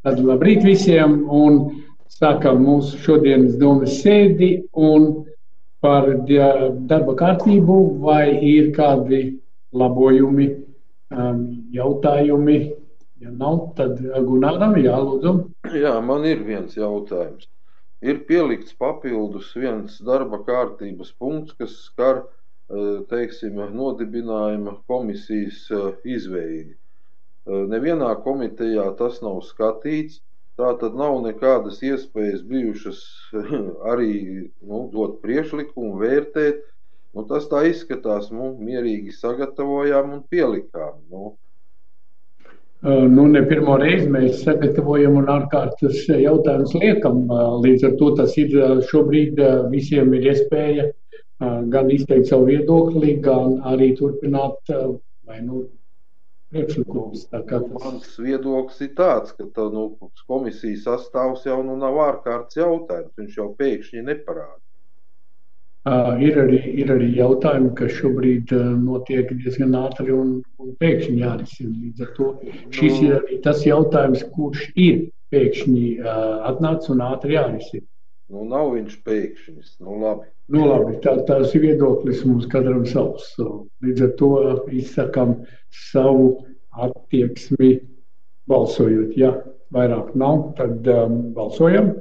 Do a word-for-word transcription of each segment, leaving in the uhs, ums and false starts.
Tad labrīt visiem un sākam mūsu šodienas domas sēdi un par darba kārtību, vai ir kādi labojumi, jautājumi. Ja nav, tad Gunāram jālūdzu. Jā, man ir viens jautājums. Ir pielikts papildus viens darba kārtības punkts, kas skar, teiksim, nodibinājuma komisijas izveidi. Nevienā komitejā tas nav skatīts, tā tad nav nekādas iespējas bijušas arī nu, dot priekšlikumu, vērtēt. Nu, tas tā izskatās, nu, mierīgi sagatavojām un pielikām. Nu. Nu, ne pirmo reizi mēs sagatavojam un ārkārtas jautājumus liekam. Līdz ar to tas ir šobrīd visiem ir iespēja gan izteikt savu viedokli, gan arī turpināt vai nu priekšlikums. Tas... Mans viedoklis ir tāds, ka tā, nu, komisijas sastāvs jau nu, nav ārkārtas jautājums, viņš jau pēkšņi neparāda. Uh, ir, arī, ir arī jautājumi, kas šobrīd uh, notiek diezgan ātri un, un pēkšņi jārisina. Līdz ar to šis nu... ir arī tas jautājums, kurš ir pēkšņi uh, atnācis un ātri jārisina. Nu, nav viņš pēkšņis, nu labi. Nu labi, tā, tās ir viedoklis mums katram savs. Līdz ar to izsakam savu attieksmi balsojot. Ja vairāk nav, tad um, balsojam.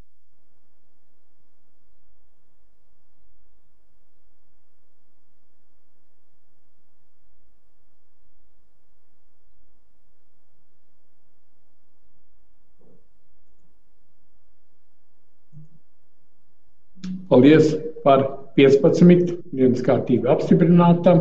Paldies par piecpadsmit, dienas kārtība apstiprināta.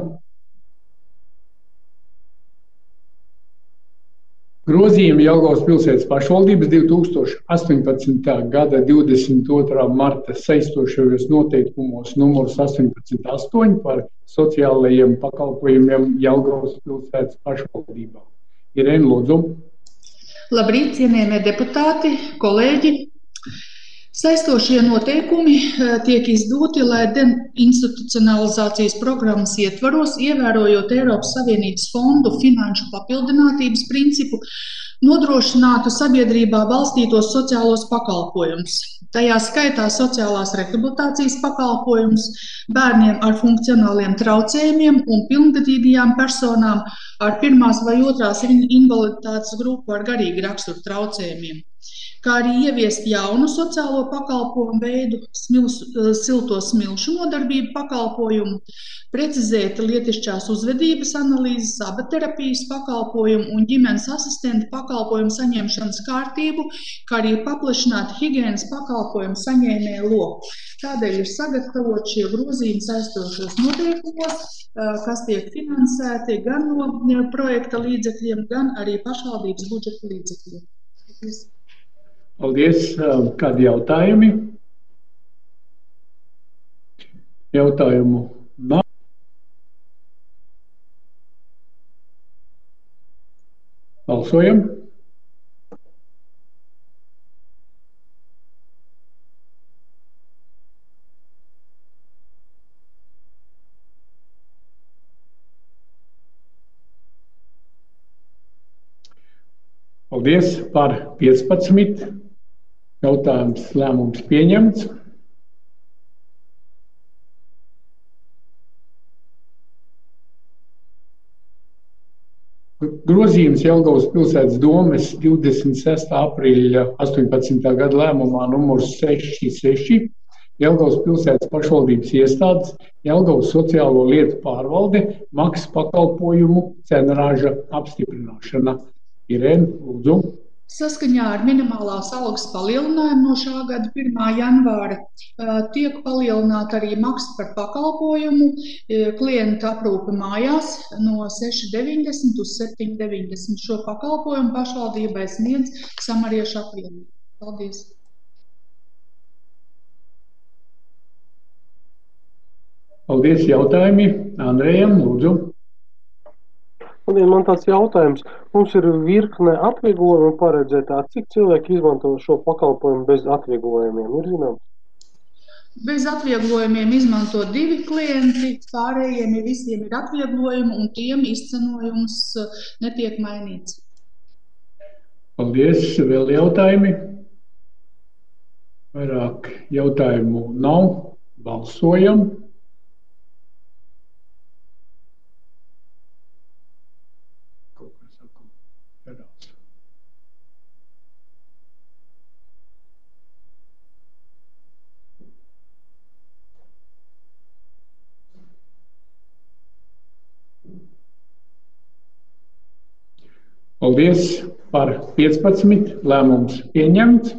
Grozījumi Jelgavas pilsētas pašvaldības divi tūkstoši astoņpadsmitā gada divdesmit otrā marta saistošajos noteikumos numurs astoņpadsmit astoņi par sociālajiem pakalpojumiem Jelgavas pilsētas pašvaldībā. Irēna, lūdzu. Labrīt, cienījamie deputāti, kolēģi. Saistošie noteikumi tiek izdoti, lai deinstitucionalizācijas programmas ietvaros, ievērojot Eiropas Savienības fondu finanšu papildinātības principu, nodrošinātu sabiedrībā balstītos sociālos pakalpojumus. Tajā skaitā sociālās rehabilitācijas pakalpojumus bērniem ar funkcionāliem traucējumiem un pilngadīgajām personām ar pirmās vai otrās invaliditātes grupu ar garīgi raksturu traucējumiem, kā arī ieviest jaunu sociālo pakalpojumu veidu, smils, silto smilšu nodarbību pakalpojumu, precizēt lietišķās uzvedības analīzes, abaterapijas pakalpojumu un ģimenes asistenta pakalpojumu saņemšanas kārtību, kā arī paplašināt higienas pakalpojumu saņēmēju loku. Tādēļ ir sagatavot šie grozījumi saistošos noteikumos, kas tiek finansēti gan no projekta līdzekļiem, gan arī pašvaldības budžeta līdzekļiem. Paldies. Paldies. Kādi jautājumi? Jautājumu nav. Balsojam. Paldies. Par piecpadsmit. Jautājums, lēmums pieņemts. Grozījums Jelgavas pilsētas domes divdesmit sestā aprīļa astoņpadsmitā gada lēmumā numurs seši seši Jelgavas pilsētas pašvaldības iestādes, Jelgavas sociālo lietu pārvalde, maksas pakalpojumu cenrāža apstiprināšana. Irēna, lūdzu. Saskaņā ar minimālās algas palielinājumu no šā gada pirmā janvāra tiek palielināta arī maksa par pakalpojumu klienta aprūpe mājās no seši deviņdesmit uz septiņi deviņdesmit. Šo pakalpojumu pašvaldībai sniedz Samariešu apvienība. Paldies! Paldies jautājumi. Andrejam, lūdzu. Man tāds jautājums. Mums ir virkne atvieglojumu paredzētā. Cik cilvēki izmanto šo pakalpojumu bez atvieglojumiem? Ir zināms? Bez atvieglojumiem izmanto divi klienti, pārējiem ir visiem ir atvieglojumi un tiem izcenojums netiek mainīts. Paldies. Vēl jautājumi? Vairāk jautājumu nav. Balsojam. Paldies. Par piecpadsmit. Lēmums pieņemts.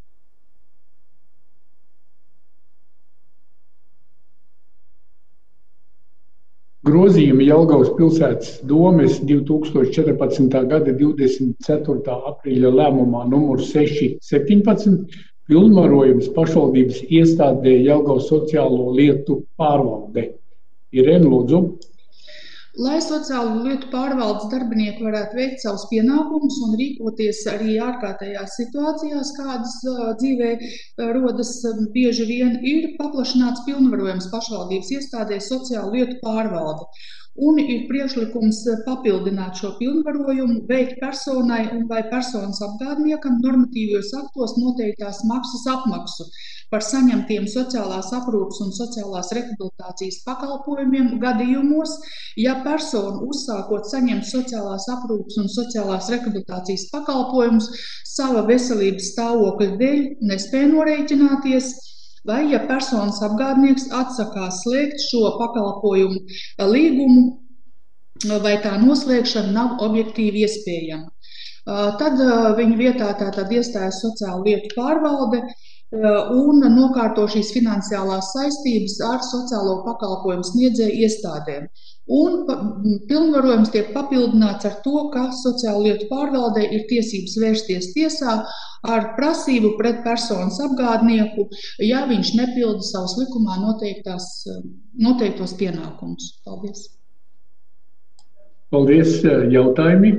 Grozījumi Jelgavas pilsētas domes divi tūkstoši četrpadsmitā gada divdesmit ceturtā aprīļa lēmumā numur seši septiņpadsmit pilnvarojums pašvaldības iestādē Jelgavas sociālo lietu pārvalde. Irēna, lūdzu. Lai sociālo lietu pārvaldes darbinieki varētu veikt savus pienākumus un rīkoties arī ārkārtējās situācijās, kādas uh, dzīvē uh, rodas uh, bieži vien, ir paplašināts pilnvarojums pašvaldības iestādē sociālo lietu pārvalde. Un ir priekšlikums papildināt šo pilnvarojumu, veikt personai un vai personas apgādniekam normatīvajos aktos noteiktās maksas apmaksu par saņemtiem sociālās aprūpes un sociālās rehabilitācijas pakalpojumiem gadījumos, ja persona uzsākot saņemt sociālās aprūpes un sociālās rehabilitācijas pakalpojumus sava veselības stāvokļa dēļ nespēja norēķināties, vai ja personas apgādnieks atsakās slēgt šo pakalpojumu līgumu vai tā noslēgšana nav objektīvi iespējama. Tad viņa vietā tātad iestājas sociālo lietu pārvalde un nokārto šīs finansiālās saistības ar sociālo pakalpojumu sniedzēju iestādēm. Un pilnvarojums tiek papildināts ar to, ka sociālo lietu pārvaldē ir tiesības vērsties tiesā ar prasību pret personas apgādnieku, ja viņš nepilda savus likumā noteiktās, noteiktos pienākumus. Paldies. Paldies. Jautājumi?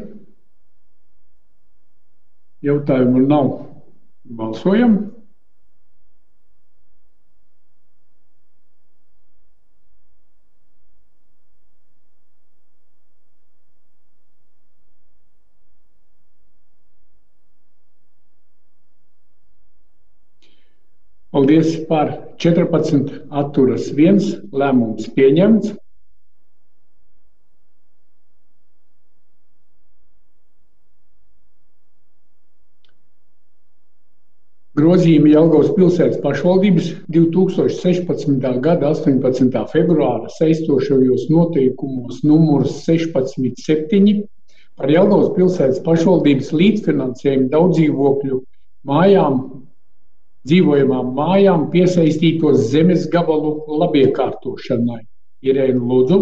Jautājumu nav. Balsojam. Paldies. Par četrpadsmit, atturas viens, lēmums pieņemts. Grozījumi Jelgavas pilsētas pašvaldības divi tūkstoši sešpadsmitā gada astoņpadsmitā februāra saistošajos noteikumos numurs sešpadsmit septiņi par Jelgavas pilsētas pašvaldības līdzfinansējumu daudzdzīvokļu mājām, dzīvojamām mājām piesaistītos zemes gabalu labiekārtošanai. Irēna, lūdzu.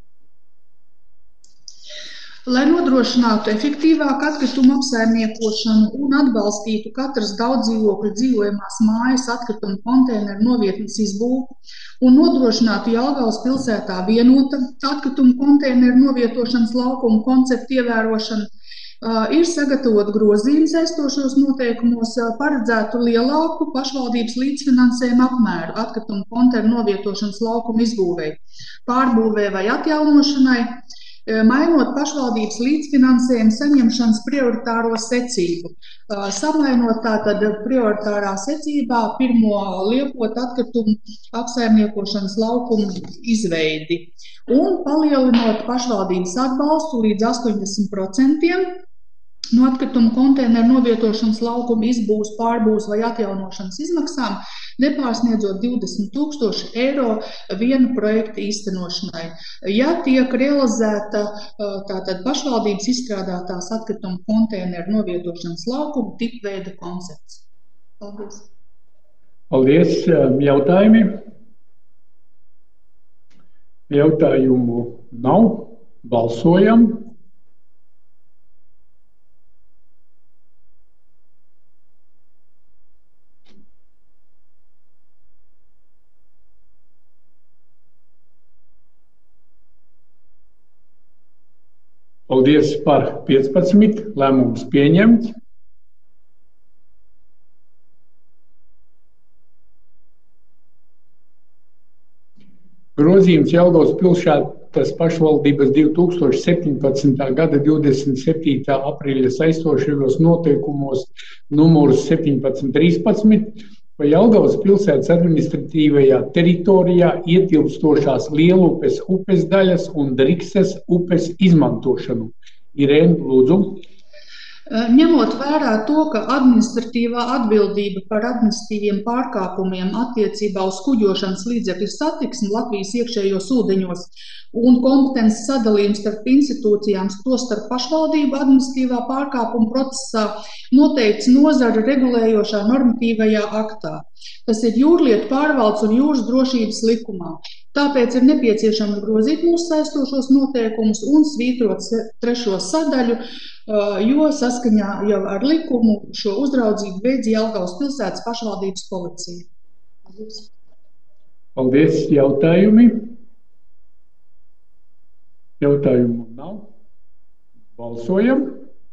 Lai nodrošinātu efektīvāku atkritumu apsaimniekošanu un atbalstītu katras daudzdzīvokļu dzīvojamās mājas atkritumu konteineru novietnes izbūvi un nodrošinātu Jelgavas pilsētā vienota atkritumu konteineru novietošanas laukumu konceptu ievērošanu, ir sagatavot grozījumi saistošos noteikumos paredzētu lielāku pašvaldības līdzfinansējumu apmēru atkritumu konteineru novietošanas laukumu izbūvei, pārbūvē vai atjaunošanai, mainot pašvaldības līdzfinansējumu saņemšanas prioritāro secību, samainot tātad prioritārā secībā pirmo liekot atkritumu apsaimniekošanas laukumu izveidi un palielinot pašvaldības atbalstu līdz astoņdesmit procentiem no atkritumu konteineru novietošanas laukuma izbūves, pārbūves vai atjaunošanas izmaksām, nepārsniedzot divdesmit tūkstoši eiro viena projekta īstenošanai. Ja tiek realizēta tātad pašvaldības izstrādātās atkritumu konteineru novietošanas laukuma tipveida koncepts. Paldies. Paldies. Jautājumi? Jautājumu nav. Balsojam. Paldies. Par piecpadsmit, lēmums pieņemts. Grozījums Jelgavas pašvaldības divi tūkstoši septiņpadsmitā gada divdesmit septītā aprīļa saistošajos noteikumos numurs septiņpadsmit trīspadsmit par Jelgavas pilsētas administratīvajā teritorijā ietilpstošās Lielupes upes daļas un Drikses upes izmantošanu. Irēna, lūdzu. Ņemot vērā to, ka administratīvā atbildība par administratīviem pārkāpumiem attiecībā uz kuģošanas līdzekļu satiksmi Latvijas iekšējos ūdeņos un kompetences sadalījums starp institūcijām, tostarp pašvaldību administratīvā pārkāpuma procesā, noteikts nozara regulējošā normatīvajā aktā. Tas ir Jūrlietu pārvaldes un jūras drošības likumā. Tāpēc ir nepieciešams grozīt mūsu saistošos noteikumus un svītrot trešo sadaļu, jo saskaņā jau ar likumu šo uzraudzību veids Jelgavas pilsētas pašvaldības policija. Paldies. Paldies. Jautājumi? Jautājumu nav. Balsojam.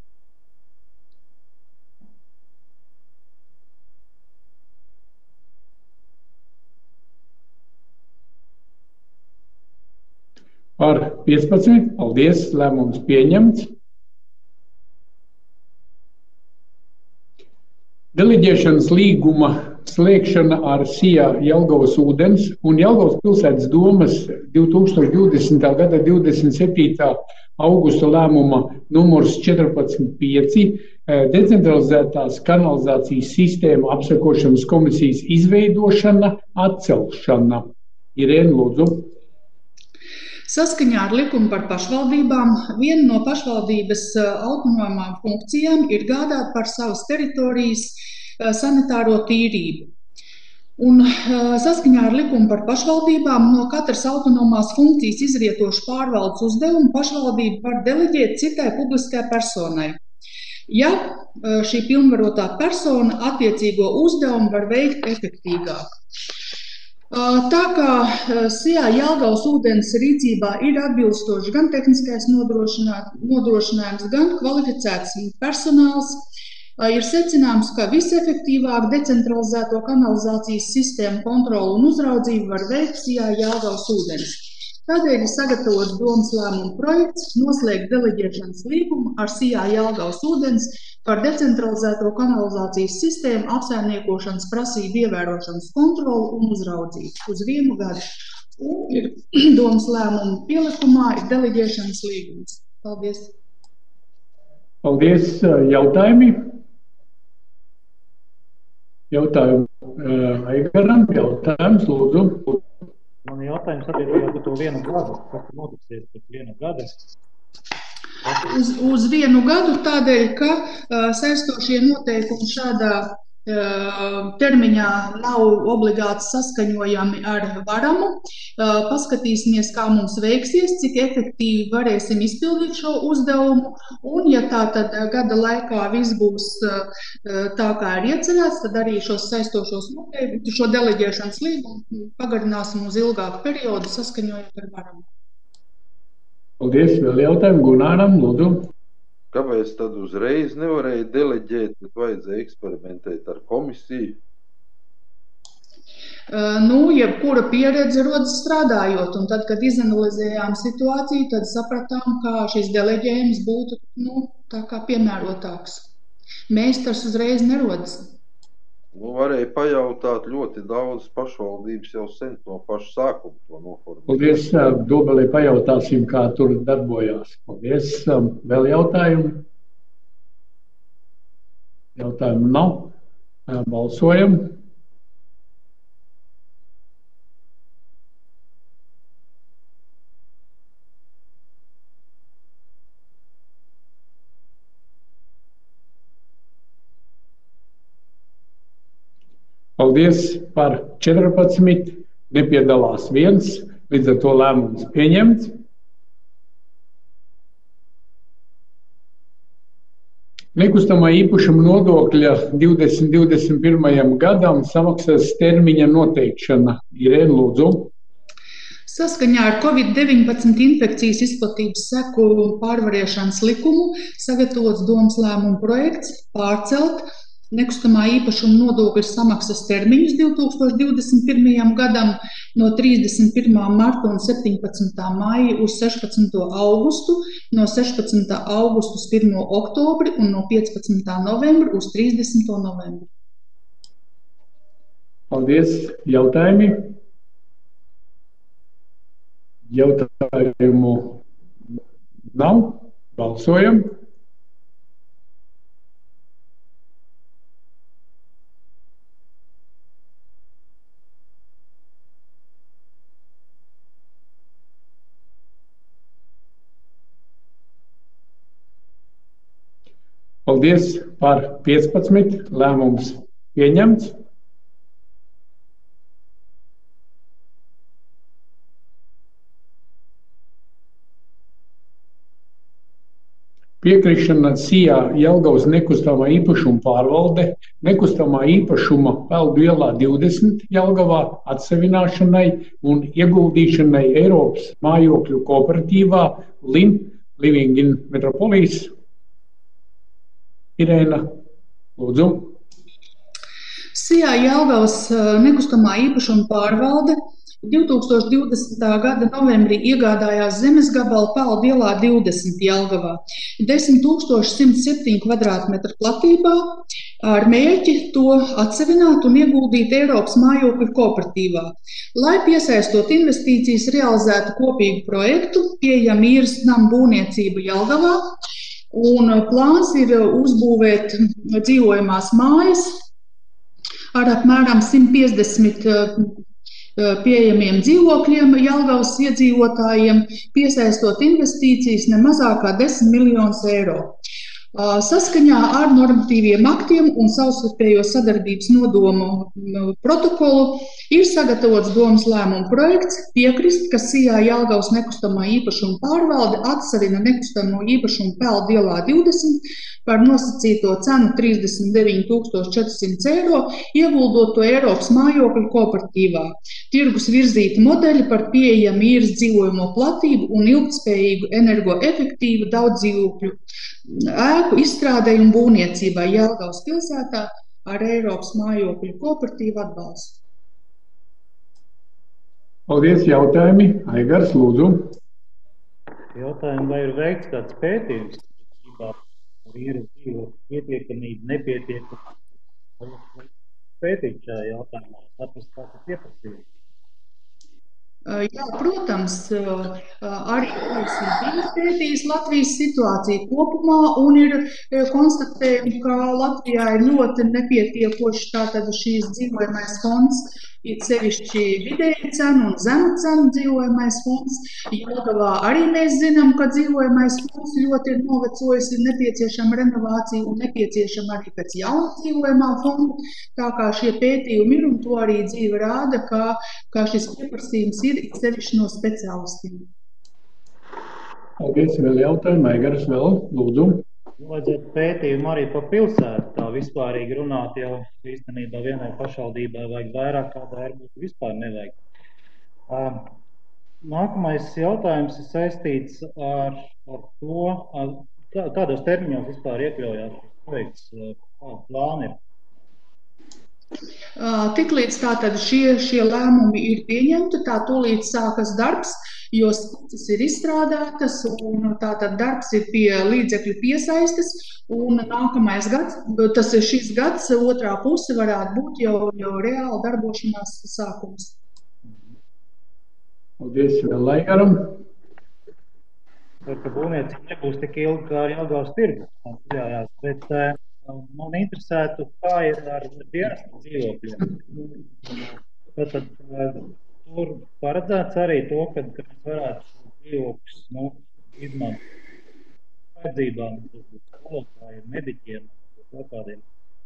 Par piecpadsmit. Paldies. Lēmums pieņemts. Deleģēšanas līguma slēgšana ar Sijā Jelgavas ūdens un Jelgavas pilsētas domas divi tūkstoši divdesmitā gada divdesmit septītā augusta lēmuma numurs četrpadsmit pieci decentralizētās kanalizācijas sistēmu apsekošanas komisijas izveidošana, atcelšana. Irēna, lūdzu. Saskaņā ar likumu par pašvaldībām viena no pašvaldības autonomām funkcijām ir gādāt par savas teritorijas sanitāro tīrību. Un saskaņā ar likumu par pašvaldībām no katras autonomās funkcijas izrietošu pārvaldes uzdevumu pašvaldība var deleģēt citai publiskai personai, ja šī pilnvarotā persona attiecīgo uzdevumu var veikt efektīgāk. Tā kā Sijā Jelgavas ūdens rīcībā ir atbilstoši gan tehniskais nodrošinājums, gan kvalificēts personāls, ir secināms, ka visefektīvāk decentralizēto kanalizācijas sistēmu kontrolu un uzraudzību var veikt Sijā Jelgavas ūdens. Tādēļ ir sagatavots domas lēmuma projekts noslēgt deleģēšanas līgumu ar Sijā Jelgavas ūdens par decentralizēto kanalizācijas sistēmu apsaimniekošanas prasību ievērošanas kontrolu un uzraudzību uz vienu gadu. Un ir domas lēmuma pielikumā ir deleģēšanas līgums. Paldies. Paldies. Jautājumi? Jautājumu Aigaram. Jautājums, lūdzu. Man jautājums attiecībā par to vienu gadu. Kas notiksies pēc viena gada? Uz, uz vienu gadu tādēļ, ka uh, saistošie noteikumi šādā uh, termiņā nav obligāti saskaņojami ar varamu. Uh, paskatīsimies, kā mums veiksies, cik efektīvi varēsim izpildīt šo uzdevumu. Un, ja tā tad gada laikā viss būs uh, tā, kā ir iecerēts, tad arī šos saistošos noteikumus, šo deleģēšanas līgumu pagarināsim uz ilgāku periodu saskaņojot ar varamu. Paldies. Vēl jautājumu Gunāram, lūdzu. Kāpēc tad uzreiz nevarēja deleģēt, bet vajadzēja eksperimentēt ar komisiju? Uh, nu, jebkura pieredze rodas strādājot, un tad, kad izanalizējām situāciju, tad sapratām, ka šis deleģējums būtu, nu, tā kā piemērotāks. Meistars uzreiz nerodas. Nu, varēja pajautāt ļoti daudz pašvaldības jau sen no paša sākuma to noformēt. Paldies. Dobelī pajautāsim, kā tur darbojās. Paldies. Vēl jautājumi? Jautājumu nav. Balsojam. Paldies. Par četrpadsmit, nepiedalās viens, līdz ar to lēmums pieņemts. Nekustamā īpašuma nodokļa divdesmit divdesmit pirmajam gadam samaksas termiņa noteikšana. Irēna, lūdzu. Saskaņā ar covid deviņpadsmit infekcijas izplatības seku pārvarēšanas likumu sagatavots domas lēmuma projekts pārcelt nekustamā īpašuma nodokļa samaksas termiņus divi tūkstoši divdesmit pirmajam gadam no trīsdesmit pirmā marta un septiņpadsmitā maija uz sešpadsmito augustu, no sešpadsmitā augusta uz pirmo oktobri un no piecpadsmitā novembra uz trīsdesmito novembri. Paldies. Jautājumi? Jautājumu nav. Balsojam. Paldies. Par piecpadsmit. Lēmums pieņemts. Piekrišana Sijā Jelgavas nekustamā īpašuma pārvalde nekustamā īpašuma peldu ielā divdesmit Jelgavā atsevināšanai un ieguldīšanai Eiropas mājokļu kooperatīvā Lim Living in Metropolis. Irēna, lūdzu. Sijā Jelgavas nekustamā īpašuma pārvalde divi tūkstoši divdesmitā gada novembrī iegādājās zemes gabalu peldu ielā divdesmit Jelgavā, desmit tūkstoši simt septiņi kvadrātmetru platībā, ar mērķi to atsevināt un ieguldīt Eiropas mājokļu kooperatīvā, lai piesaistot investīcijas realizētu kopīgu projektu, pieejam īres namu būvniecību Jelgavā, un plāns ir uzbūvēt dzīvojamās mājas ar apmēram simt piecdesmit pieejamiem dzīvokļiem Jelgavas iedzīvotājiem, piesaistot investīcijas ne mazāk kā desmit miljonus eiro. Saskaņā ar normatīviem aktiem un savstarpējo sadarbības nodomu protokolu ir sagatavots domas lēmuma projekts piekrist, ka Sijā Jelgavas nekustamā īpašuma pārvalde atsavina nekustamo īpašumu peldu ielā divdesmit par nosacīto cenu trīsdesmit deviņi tūkstoši četri simti eiro, ieguldot to Eiropas mājokļu kooperatīvā. Tirgus virzīti modeļi par pieejamu īres dzīvojamo platību un ilgtspējīgu energoefektīvu daudz dzīvokļu ēku izstrādei un būvniecībai Jelgavas pilsētā ar Eiropas mājokļu kooperatīvu atbalstu. Paldies. Jautājumi. Aigars, lūdzu. Jautājumi, vai ir veikts kāds pētījums par īres dzīvokļu pietiekamību, nepietiekamību? Pētīt šajā jautājumā, atrast kāds pieprasījums. Jā, protams, arī ir pētījis Latvijas situāciju kopumā un ir konstatējumi, ka Latvijā ir ļoti nepietiekoši tātad šīs dzīvojamais fonds, ir sevišķi vidēji cenu un zemu cenu dzīvojamais fonds. Jelgavā arī mēs zinām, ka dzīvojamais fonds ļoti ir novecojis, ir nepieciešama renovācija un nepieciešama arī pēc jauna dzīvojamā fonda. Tā kā šie pētījumi ir un to arī dzīve rāda, ka, ka šis pieprasījums ir sevišķi no speciālistiem. Paldies. Vēl jautājumi. Aigars vēl, lūdzu. Vajadzētu pētījumu arī par pilsētu, tā vispārīgi runāt jau īstenībā vienai pašvaldībai vajag vairāk, kādā varbūt vispār nevajag. Nākamais jautājums ir saistīts ar, ar to, ar, kā, kādos termiņos vispār iekļaujās šis projekts, kāda plāna ir? Tiklīdz tātad šie, šie lēmumi ir pieņemti, tā tūlīt sākas darbs, jo skices ir izstrādātas un tātad darbs ir pie līdzekļu piesaistes un nākamais gads, tas ir šis gads, otrā puse varētu būt jau, jau reāli darbošanās sākums. Paldies. Vēl Aigaram. Ka būvniecība nebūs tik ilgi kā ar Jelgavas tirgu, bet man interesētu, kā ir ar dienestu dzīvokļiem. Tātad tur paredzēts arī to, ka, ka mēs varētu dzīvokļus nu, izmantot vajadzībām, skolotājiem, mediķiem, kādiem.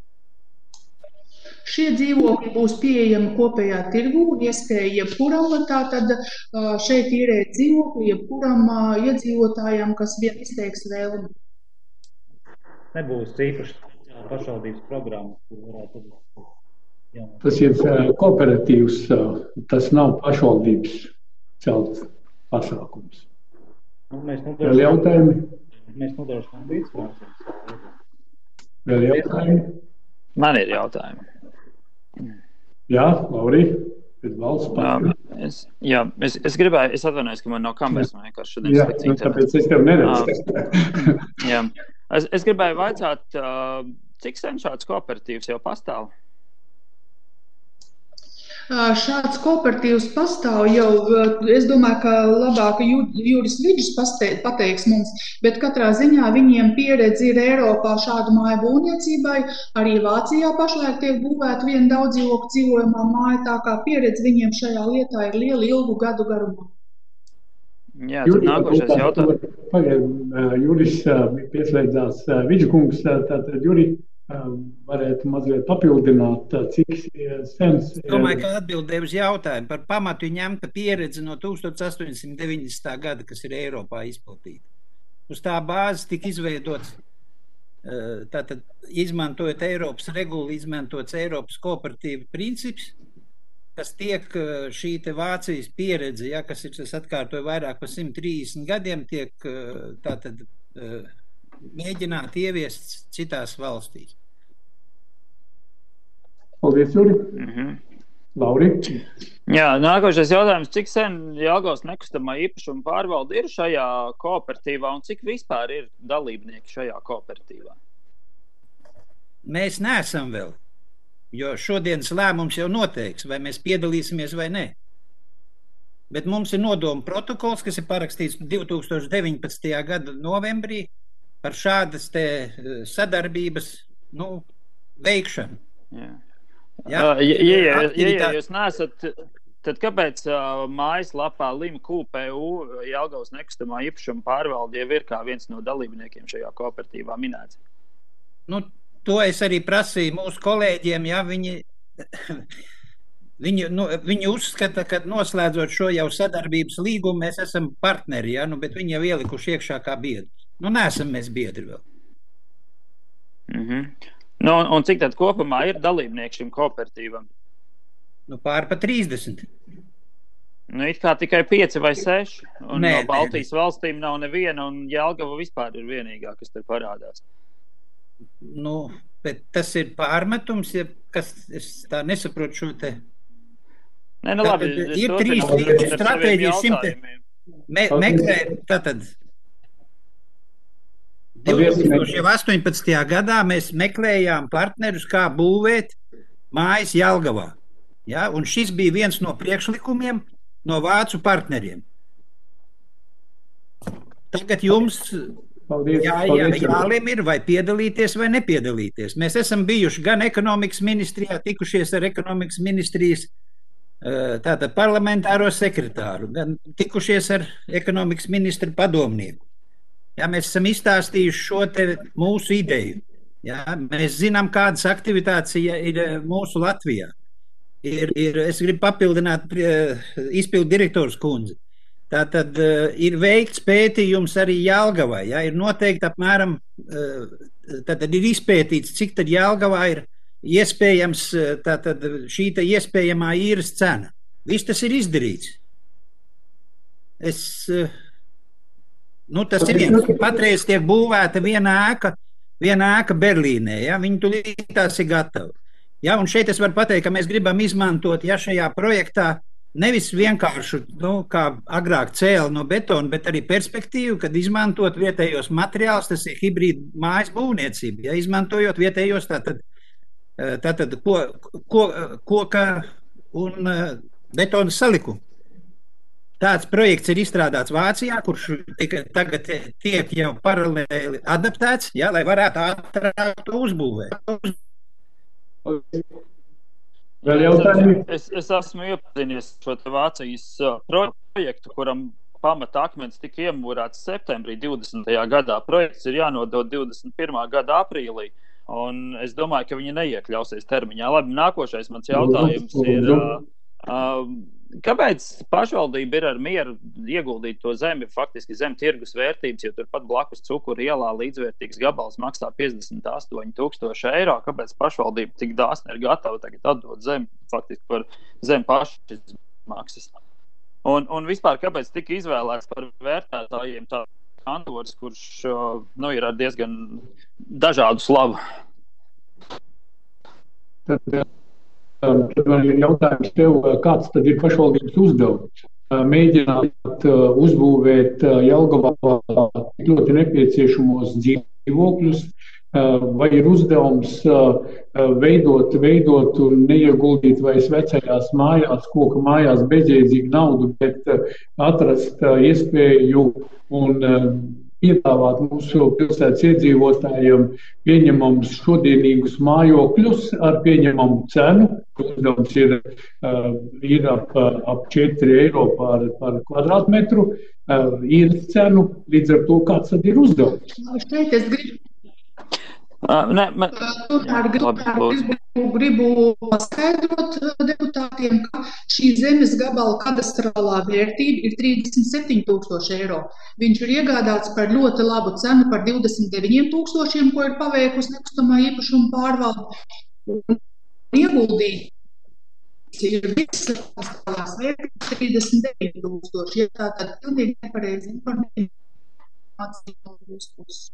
Šie dzīvokļi būs pieejami kopējā tirgū un iespēja jebkuram, tātad šeit īrēt dzīvokļi jebkuram iedzīvotājam, kas vien izteiks vēlmi. Nebūs īpaši pašvaldības programmas, kur varētu būt. Tas ir kooperatīvs, tas nav pašvaldības celts pasākums. Nu, mēs Vēl jautājumi? Mēs nodrošinām līdzfinansējumu. Vēl jautājumi? Man ir jautājumi. Jā, Lauri, pēc valsts pārstāvja. Es, jā, es, es gribēju, es atvainojos, ka man nav kameras, man vienkārši šodien Jā, slikti nu, tāpēc es tev neredzu. Jā, es, es gribēju vaicāt, cik sen šāds kooperatīvs jau pastāv? Šāds kooperatīvs pastāv jau, es domāju, ka labāk Juris Vidžs pateiks mums, bet katrā ziņā viņiem pieredze ir Eiropā šādu māju būvniecībai, arī Vācijā pašlaik tiek būvēta viena daudzdzīvokļu dzīvojamā māja, tā kā pieredze viņiem šajā lietā ir liela ilgu gadu garumā. Jā, tad nākošais jautājums. Pagaid, Juris pieslēdzās Vidža kungs, tātad Juri, varētu mazliet papildināt, cik sens... Es domāju, ka atbildēju uz jautājumu par pamatu ņemta pieredze no tūkstoš astoņi simti deviņdesmitā gada, kas ir Eiropā izplatīta. Uz tā bāzes tika izveidots, tātad izmantojot Eiropas regulu, izmantots Eiropas kooperatīva princips, kas tiek šī te Vācijas pieredze, ja, kas ir, es atkārtoju, vairāk par simt trīsdesmit gadiem, tiek tātad mēģināt ieviest citās valstīs. Paldies, Juri. Mm-hmm. Lauri. Jā, nākošais jautājums. Cik sen Jelgavas nekustamā īpašuma pārvalde ir šajā kooperatīvā un cik vispār ir dalībnieki šajā kooperatīvā? Mēs neesam vēl, jo šodienas lēmums jau noteiks, vai mēs piedalīsimies vai ne. Bet mums ir nodoma protokols, kas ir parakstīts divtūkstoš deviņpadsmitajā gada novembrī, par šādas te sadarbības, nu, veikšanu. Jā. Ja, uh, ja, ja, ja, ja jūs neesat, tad kāpēc uh, mājaslapā Lima Q P U Jelgavas nekustamā īpašuma pārvalde jau ir kā viens no dalībniekiem šajā kooperatīvā minēts? Nu, to es arī prasīju mūsu kolēģiem, ja viņi, viņi, nu, viņi uzskata, ka noslēdzot šo jau sadarbības līgumu, mēs esam partneri, ja, nu, bet viņi jau ielikuši iekšā kā biedri. Nu, neesam mēs biedri vēl. Mm-hmm. Nu, un cik tad kopumā ir dalībnieki šim kooperatīvam? Nu, pār pa trīsdesmit. Nu, it kā tikai pieci vai seši. Un nē, no Baltijas nē. valstīm nav neviena, un Jelgava vispār ir vienīgā, kas te parādās. Nu, bet tas ir pārmetums, ja kas, es tā nesaprotu šo te. Nē, nu labi. Tātad, ir trīs līdzi stratēģijas simte. Me, meklē, tātad. divtūkstoš astoņpadsmitajā gadā mēs meklējām partnerus, kā būvēt mājas Jelgavā. Ja? Un šis bija viens no priekšlikumiem no vācu partneriem. Tagad jums Paldies, jā, jā, jālem ir, vai piedalīties vai nepiedalīties. Mēs esam bijuši gan ekonomikas ministrijā, tikušies ar ekonomikas ministrijas tātad parlamentāro sekretāru, gan tikušies ar ekonomikas ministru padomnieku. Ja, mēs esam izstāstījuši šo te mūsu ideju. Ja, mēs zinām, kādas aktivitātes ir mūsu Latvijā. Ir, ir, es gribu papildināt izpildu direktors kundzi. Tātad ir veikts pētījums arī Jelgavai. Ja, ir noteikti apmēram, tātad ir izpētīts, cik tad Jelgavā ir iespējams, tātad šī te iespējamā īres cena. Viss tas ir izdarīts. Es... Nu, tas ir viens. Patreiz tiek būvēta viena ēka, viena ēka Berlīnē, ja, viņi tulītās ir gatavi. Ja, un šeit es varu pateikt, ka mēs gribam izmantot, ja šajā projektā nevis vienkārši, nu, kā agrāk cēla no betona, bet arī perspektīvu, kad izmantot vietējos materiālus, tas ir hibrīda mājas būvniecība, ja, izmantojot vietējos tātad, tātad ko, ko, koka un betona salikumu. Tāds projekts ir izstrādāts Vācijā, kurš tika, tagad tiek jau paralēli adaptēts, ja, lai varētu ātrāk to uzbūvēt. Vēl jautājumi? Es, es esmu iepazinies šo Vācijas projektu, kuram pamata akmens tika iemūrēts septembrī divdesmitajā gadā. Projekts ir jānodod divdesmit pirmā gada aprīlī, un es domāju, ka viņi neiekļausies termiņā. Labi, nākošais mans jautājums ir... Uh, Kāpēc pašvaldība ir ar mieru ieguldīt to zemi, faktiski zem tirgus vērtības, jo turpat blakus Cukuru ielā līdzvērtīgs gabals maksā piecdesmit astoņi tūkstoši eiro? Kāpēc pašvaldība tik dāsni ir gatava tagad atdot zemi faktiski par zem pašizmaksas? Un, un vispār, kāpēc tika izvēlēts par vērtētājiem tā kantors, kurš nu, ir ar diezgan dažādu slavu? tad, tad man ir jautājums tev, kāds tad ir pašvaldības uzdevums? Mēģināt uzbūvēt Jelgavā ļoti nepieciešamos dzīvokļus, vai ir uzdevums veidot, veidot un neieguldīt vairs vecajās mājās, koka mājās bezjēdzīgu naudu, bet atrast iespēju un piedāvāt mūsu pilsētas iedzīvotājiem pieņemamus šodienīgus mājokļus ar pieņemamu cenu. Uzdevums ir, ir ap, ap četri eiro par, par kvadrātmetru, īres cenu, līdz ar to kāds tad ir uzdevums. Šeit es gribu. Uh, ne, man... Tomēr gribu, gribu, gribu paskaidrot deputātiem, ka šī zemes gabala kadastrālā vērtība ir trīsdesmit septiņi tūkstoši eiro. Viņš ir iegādāts par ļoti labu cenu par divdesmit deviņiem tūkstošiem, ko ir paveikusi nekustamā īpašuma pārvalde. Ieguldīts ir visas kadastrālās vērtības trīsdesmit deviņi tūkstoši. Ja tā tad pilnīgi nepareizi informācija būs puses.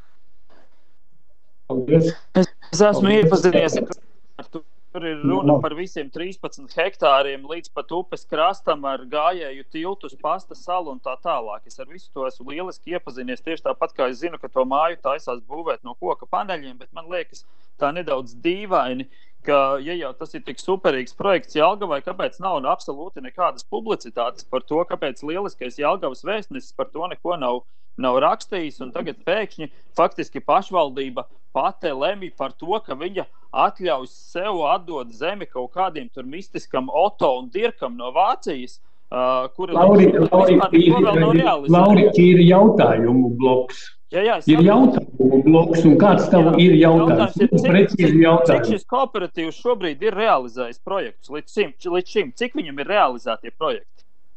Paldies. Es esmu iepazinies, ka tur ir runa par visiem trīspadsmit hektāriem līdz pat upes krastam ar gājēju tiltu uz Pasta salu un tā tālāk. Es ar visu to esmu lieliski iepazinies, tieši tāpat kā es zinu, ka to māju taisās būvēt no koka paneļiem, bet man liekas tā nedaudz dīvaini, ka, ja jau tas ir tik superīgs projekts Jelgavai, kāpēc nav absolūti nekādas publicitātes par to, kāpēc lieliskais Jelgavas vēstnesis par to neko nav, nav rakstījis, un tagad pēkšņi faktiski pašvaldība pati lemj par to, ka viņa atļaus sev atdot zemi kaut kādiem tur mistiskam Otto un Dirkam no Vācijas, uh, kuri Lauri, Lauri, Lauri, ir jautājumu bloks. Jā, jā, ir jautājumu bloks, un kāds tavu jā, ir jautājums? jautājums ir, cik, cik, cik šis kooperatīvs šobrīd ir realizējis projektus līdz šim, līdz šim? Cik viņam ir realizētie projekti?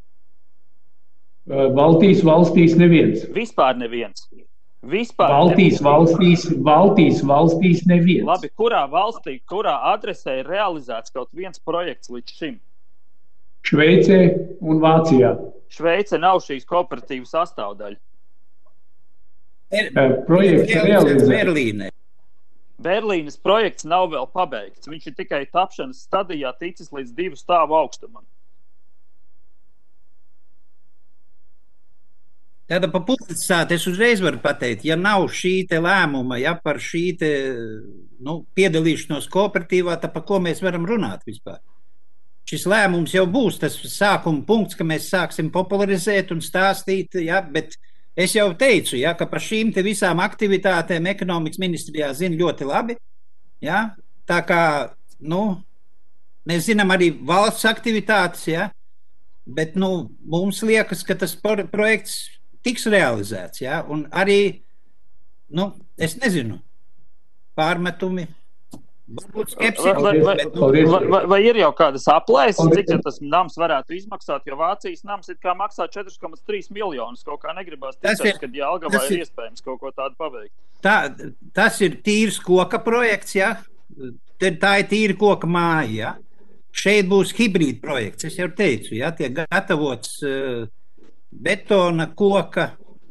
Baltijas valstīs neviens. Vispār neviens. Vispār Baltijas neviens. valstīs, Baltijas valstīs neviens. Labi, kurā valstī, kurā adresē ir realizēts kaut viens projekts līdz šim? Šveicē un Vācijā. Šveice nav šīs kooperatīvas sastāvdaļa. Uh, projekts realizēts Berlīnē. Berlīnes projekts nav vēl pabeigts. Viņš ir tikai tapšanas stadijā ticis līdz divu stāvu augstumam. Tāda pa publicitāti es uzreiz varu pateikt, ja nav šī te lēmuma, ja par šī te, nu, piedalīšanos kooperatīvā, tad pa ko mēs varam runāt vispār? Šis lēmums jau būs tas sākuma punkts, ka mēs sāksim popularizēt un stāstīt, ja, bet es jau teicu, ja, ka par šīm te visām aktivitātēm ekonomikas ministrijā zina ļoti labi, ja, tā kā, nu, mēs zinām arī valsts aktivitātes, ja, bet, nu, mums liekas, ka tas projekts tiks realizēts, ja, un arī, nu, es nezinu, pārmetumi, varbūt skepsi. Vai, vai, vai, vai, vai ir jau kādas aplēses, cik ja tas nams varētu izmaksāt, jo Vācijas nams ir kā maksā četri komats trīs miljonus, kaut kā negribās ticēt, kad Jelgavā ir iespējams kaut ko tādu paveikt. Tā, tas ir tīrs koka projekts, ja, tā ir tīra koka māja, ja. Šeit būs hibrīd projekts, es jau teicu, ja, tiek gatavots uh, betona, koka,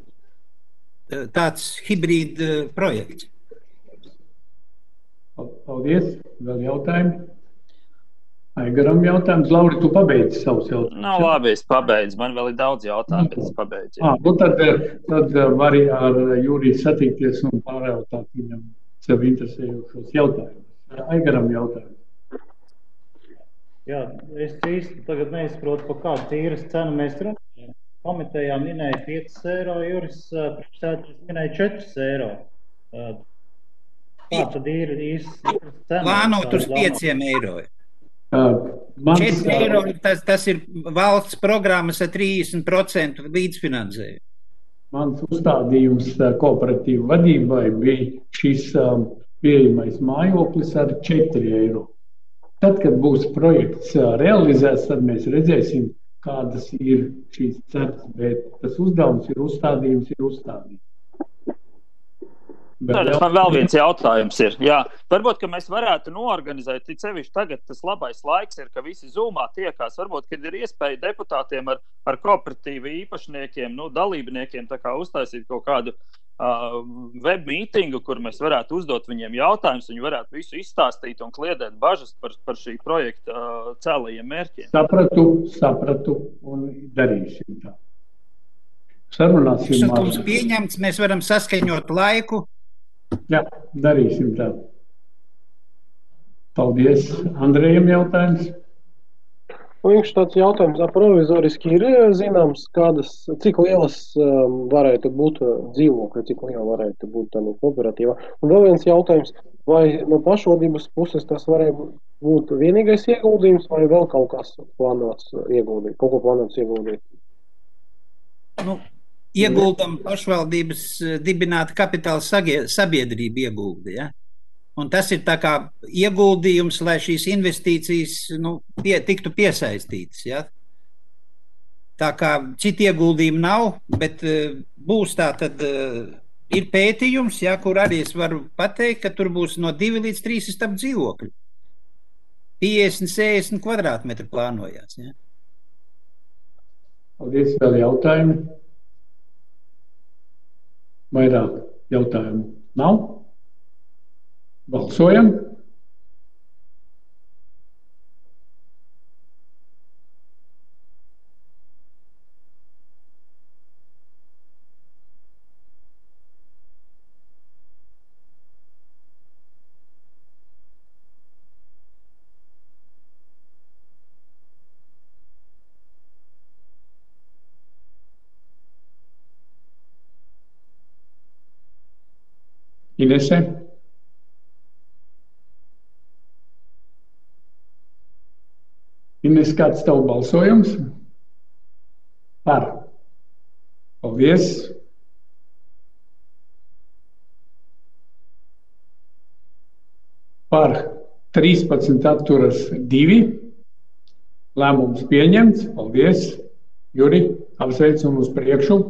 tāds hibrīd projekts. Paldies. Vēl jautājumi? Aigaram jautājums. Lauri, tu pabeidzi savus jautājumus? No, labi, es pabeidzu. Man vēl ir daudz jautājumu, bet es pabeidzu. Ah, nu tad, tad vari ar Jūriju satikties un pārjautāt viņam sev interesējošos jautājumus. Aigaram jautājums. Jā, es īsti tagad neizprotu, pa kādu tīras cenu mēs runājam. Komitejā minēja pieci eiro, Juris priekšsēdētājs minēja četri eiro. Kā tad ir īsti cena? Plānot uz pieciem eiro. Uh, mans, četri eiro, tas, tas ir valsts programmas ar trīsdesmit procentu līdzfinansējumu. Mans uzstādījums kooperatīvu vadībai bija šis um, pieejamais mājoklis ar četri eiro. Tad, kad būs projekts realizēts, tad mēs redzēsim, kādas ir šīs cenas, bet tas uzdevums ir uzstādījums, ir uzstādījums. Bet jā, man vēl viens jautājums ir. Jā, varbūt, ka mēs varētu noorganizēt, it sevišķi tagad tas labais laiks ir, ka visi Zoomā tiekās. Varbūt, kad ir iespēja deputātiem ar, ar kooperatīvu īpašniekiem, nu, dalībniekiem tā kā uztaisīt kaut kādu uh, web mītingu, kur mēs varētu uzdot viņiem jautājumus, viņi varētu visu izstāstīt un kliedēt bažas par, par šī projekta uh, cēlajiem mērķiem. Sapratu, sapratu un darīsim tā. Sarunāsim. Priekšlikums pieņemts, mēs varam saskaņot laiku. Jā, darīsim tā. Paldies. Andrejam jautājums. Viņš tāds jautājums provizoriski ir zināms, kādas, cik lielas um, varētu būt dzīvokļi, cik liela varētu būt tā no kooperatīvā. Un vēl viens jautājums, vai no pašvaldības puses tas varētu būt vienīgais ieguldījums, vai vēl kaut kas plānots ieguldīt, kaut ko plānots ieguldīt? Nu, ieguldam pašvaldības dibināta kapitāla sabiedrība ieguldi, ja? Un tas ir tā kā ieguldījums, lai šīs investīcijas nu, pie, tiktu piesaistītas. Ja? Tā kā citi ieguldījumi nav, bet uh, būs tā tad uh, ir pētījums, ja, kur arī es varu pateikt, ka tur būs no divi līdz trīs istab dzīvokļi. piecdesmit sešdesmit kvadrātmetri plānojās. Ja? Paldies, vēl jautājumi. Vairāk jautājumu nav? Balsojam. Inese? Ines, kāds tavu balsojums? Par. Paldies. Par trīspadsmit atturas divi. Lēmums pieņemts. Paldies. Juri, apsveicam uz priekšu.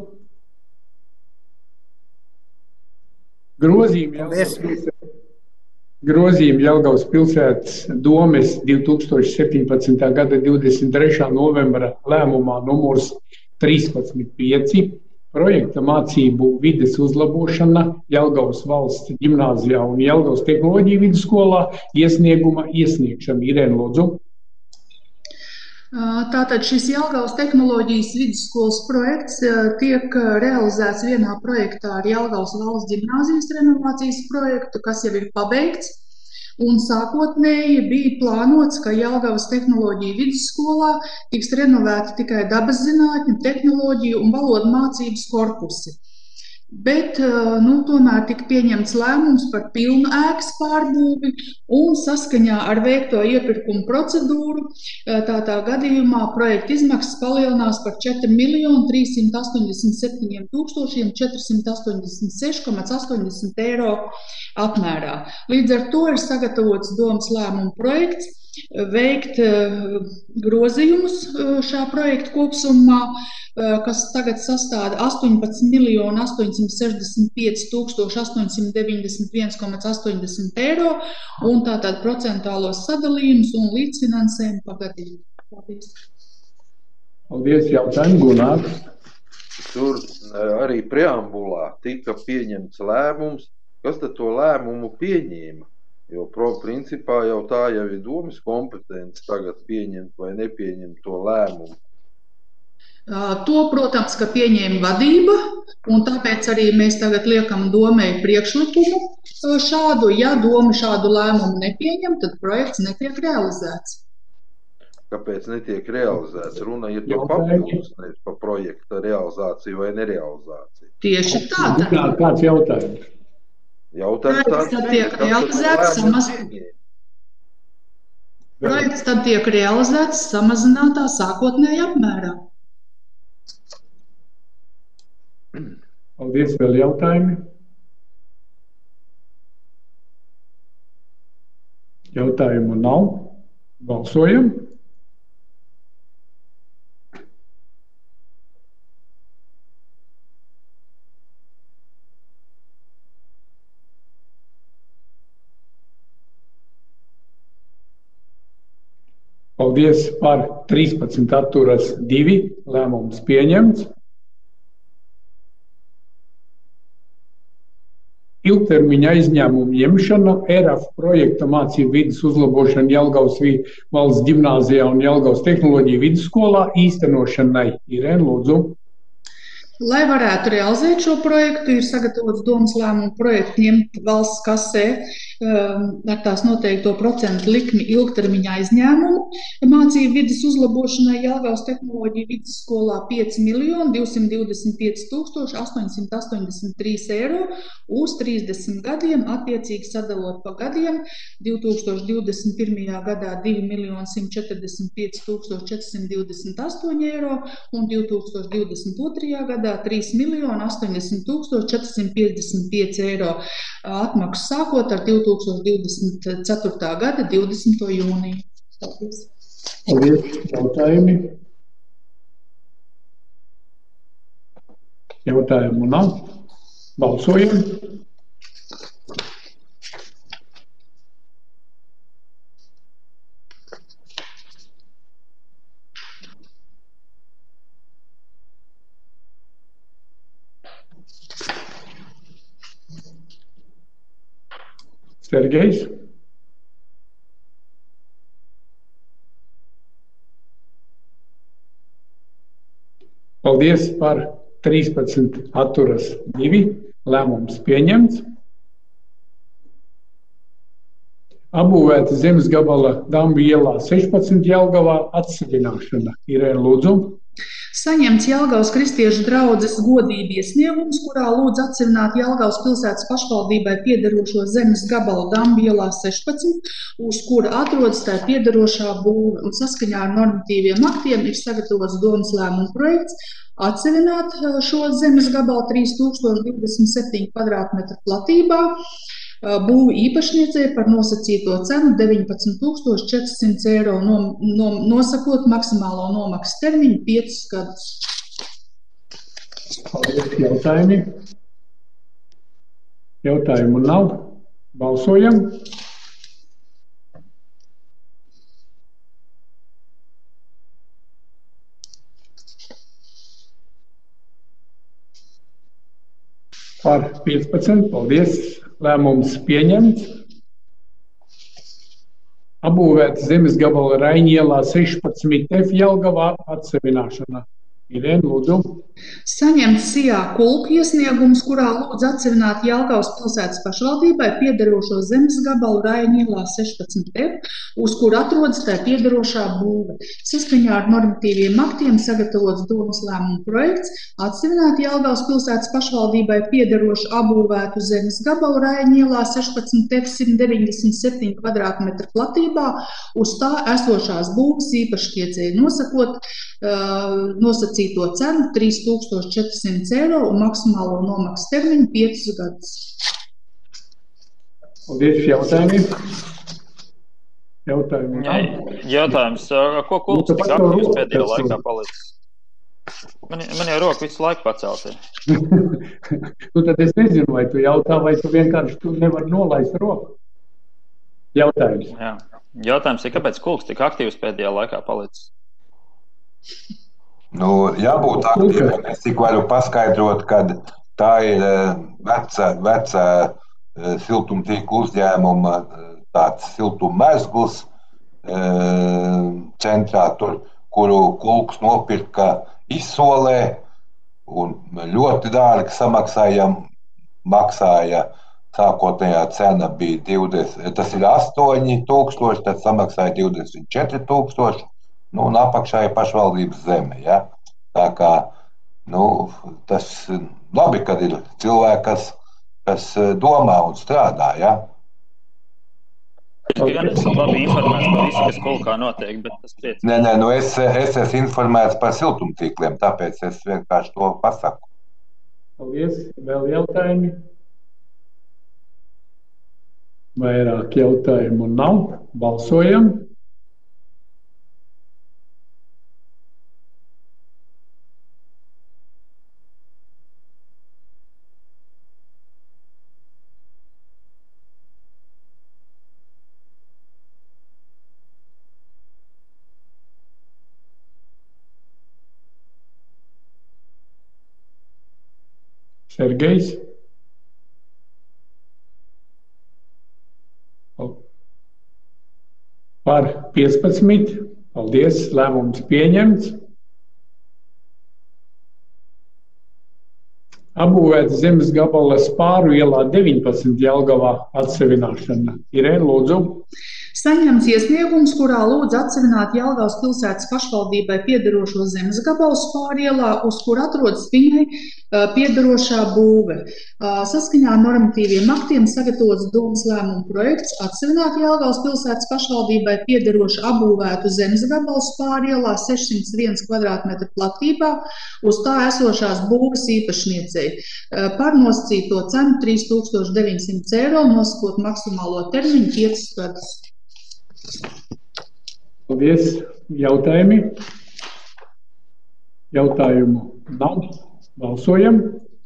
Grozījumi Jelgavas, grozījumi Jelgavas pilsētas domes divi tūkstoši septiņpadsmitā gada divdesmit trešā novembra lēmumā numurs trīspadsmit pieci projekta mācību vides uzlabošana Jelgavas valsts ģimnāzijā un Jelgavas tehnoloģiju vidusskolā iesnieguma iesniegšana. Irēna, lūdzu. Tātad šis Jelgavas tehnoloģijas vidusskolas projekts tiek realizēts vienā projektā ar Jelgavas valsts ģimnāzijas renovācijas projektu, kas jau ir pabeigts. Un sākotnēji bija plānots, ka Jelgavas tehnoloģija vidusskolā tiks renovēti tikai dabas zinātņu, tehnoloģiju un valodu mācības korpusi. Bet nu, tomēr tika pieņemts lēmums par pilnu ēkas pārbūvi un saskaņā ar veikto iepirkumu procedūru tādā gadījumā projekta izmaksas palielinās par četri miljoni trīs simti astoņdesmit septiņi tūkstoši četri simti astoņdesmit seši komats astoņdesmit eiro apmērā. Līdz ar to ir sagatavots domas lēmuma projekts veikt grozījumus šā projekta kopsummā, kas tagad sastāda astoņpadsmit miljoni astoņsimt sešdesmit pieci tūkstoši astoņsimt deviņdesmit viens komats astoņdesmit eiro un tātad procentālos sadalījumus un līdzfinansējumu pagadījumu. Paldies. Paldies, jautājumu, Gunārs. Tur arī preambulā tika pieņemts lēmums, kas tad to lēmumu pieņēma. Jo, principā, jau tā jau ir domas kompetence tagad pieņemt vai nepieņemt to lēmumu. To, protams, ka pieņēma vadība, un tāpēc arī mēs tagad liekam domai priekšlikumu šādu. Ja doma šādu lēmumu nepieņem, tad projekts netiek realizēts. Kāpēc netiek realizēts? Runa ir par papildus, nevis par projekta realizāciju vai nerealizāciju. Tieši tā. Tad... Kāds jautājums? Jautājums projekts tad tiek realizēts samaz... projekts tad tiek realizēts samazinātā sākotnējā apmērā. Paldies, vēl jautājumi? Jautājumu nav. Balsojam. Paldies, par trīspadsmit atturas divi. Lēmums pieņemts. ilgtermiņa aizņēmumu ņemšana, E R A F projekta mācību vides uzlabošana Jelgavas valsts ģimnāzijā un Jelgavas tehnoloģiju vidusskolā īstenošanai. Irēna, lūdzu. Lai varētu realizēt šo projektu, ir sagatavots domas lēmumu projektu ņemt valsts kasē ar tās noteikto procentu likmi ilgtermiņa aizņēmumu mācību vides uzlabošanai Jelgavas tehnoloģiju vidusskolā pieci miljoni divsimt divdesmit pieci tūkstoši astoņsimt astoņdesmit trīs eiro uz trīsdesmit gadiem, attiecīgi sadalot pa gadiem. divi tūkstoši divdesmit pirmajā gadā divi miljoni simt četrdesmit pieci tūkstoši četrsimt divdesmit astoņi eiro un divi tūkstoši divdesmit otrajā gadā trīs miljoni astoņdesmit tūkstoši četrsimt piecdesmit pieci eiro atmaksu sākot ar divi tūkstoši divdesmit ceturtā gada divdesmito jūniju. Paldies. Paldies. Jautājumi? Jautājumu nav. Balsojam. Sergejs. Paldies par trīspadsmit atturas divi. Lēmums pieņemts. Apbūvēta zemes gabala Dambu ielā sešpadsmit Jelgavā atseviļināšana. Irēna, lūdzu. Saņemts Jelgavas kristiešu draudzes godība iesniegums, kurā lūdz atsevināt Jelgavas pilsētas pašvaldībai piederošo zemes gabalu Dambu ielā sešpadsmit, uz kura atrodas tā piederošā būve, un saskaņā ar normatīviem aktiem ir sagatavots domas lēmuma projekts atsevināt šo zemes gabalu trīs tūkstoši divdesmit septiņu kvadrātmetru platībā. Būvu īpašniecei par nosacīto cenu deviņpadsmit tūkstoši četrsimt eiro, no, no, nosakot maksimālo nomaksas termiņu piecus gadus. Paldies. Jautājumi? Jautājumu nav. Balsojam. Par piecpadsmit. Paldies. Lēmums pieņemts. Apbūvēta zemes gabala Raiņa ielā sešpadsmit F Jelgavā atseviļināšana. Irēna, lūdzu. Saņemts Sijā Kulku iesniegums, kurā lūdz atsevināt Jelgavas pilsētas pašvaldībai piederošo zemes gabalu Raiņa ielā sešpadsmit F, uz kur atrodas tā piederošā būve. Saskaņā ar normatīviem aktiem sagatavots domas lēmuma projekts atsevināt Jelgavas pilsētas pašvaldībai piederošu apbūvētu zemes gabalu Raiņa ielā sešpadsmit F simt deviņdesmit septiņu kvadrātmetru platībā uz tā esošās būves īpašniecei nosakot uh, nosacīt to cenu trīs tūkstoši četrsimt eiro un maksimālo nomaksas termiņu piecus gadus. Paldies. Jautājumi? Jautājumi nav. Jautājums, ko Kulks tik aktīvs pēdējā laikā palicis? Man, man jau roka visu laiku pacelt ir. Nu tad es nezinu, vai tu jautā, vai tu vienkārši tu nevari nolaist roku. Jautājums. Jā. Jautājums ir, kāpēc Kulks tik aktīvs pēdējā laikā palicis? Nu, jābūt aktīviem. Es tik varu paskaidrot, ka tā ir veca, veca siltumtīklu uzņēmuma tāds siltummezgls centrā, tur, kuru Kulks nopirka izsolē un ļoti dārgi samaksājam, maksāja, sākotnējā cena bija divdesmit, tas ir astoņi tūkstoši, tad samaksāja divdesmit četri tūkstoši. Nu, un apakšā ir pašvaldības zeme, ja? Tā kā, nu, tas labi, kad ir cilvēki, kas, kas domā un strādā, ja? Es gan esmu labi informēts par visu, kas Kulkā notiek, bet tas priecīgi. Nē, nē, nu es, es esmu informēts par siltumtīkliem, tāpēc es vienkārši to pasaku. Paldies. Vēl jautājumi? Vairāk jautājumu nav. Balsojam. Sergejs. Par piecpadsmit. Paldies, lēmums pieņemts. Apbūvēta zemes gabala Spāru ielā deviņpadsmit Jelgavā atsevināšana. Irēna, lūdzu. Saņemts iesniegums, kurā lūdz atsevināt Jelgavas pilsētas pašvaldībai piederošo zemes gabalu Spāru ielā, uz kur atrodas viņai uh, piederošā būve. Uh, saskaņā ar normatīviem aktiem sagatavots domas lēmuma projekts atsevināt Jelgavas pilsētas pašvaldībai piederošu apbūvētu zemes gabalu Spāru ielā sešsimt viens kvadrātmetru platībā uz tā esošās būves īpašniecei uh, par nosacīto cenu trīs tūkstoši deviņsimt eiro, nosakot maksimālo termiņu piecus gadus. Paldies. Jautājumi? Jautājumu nav. Balsojam.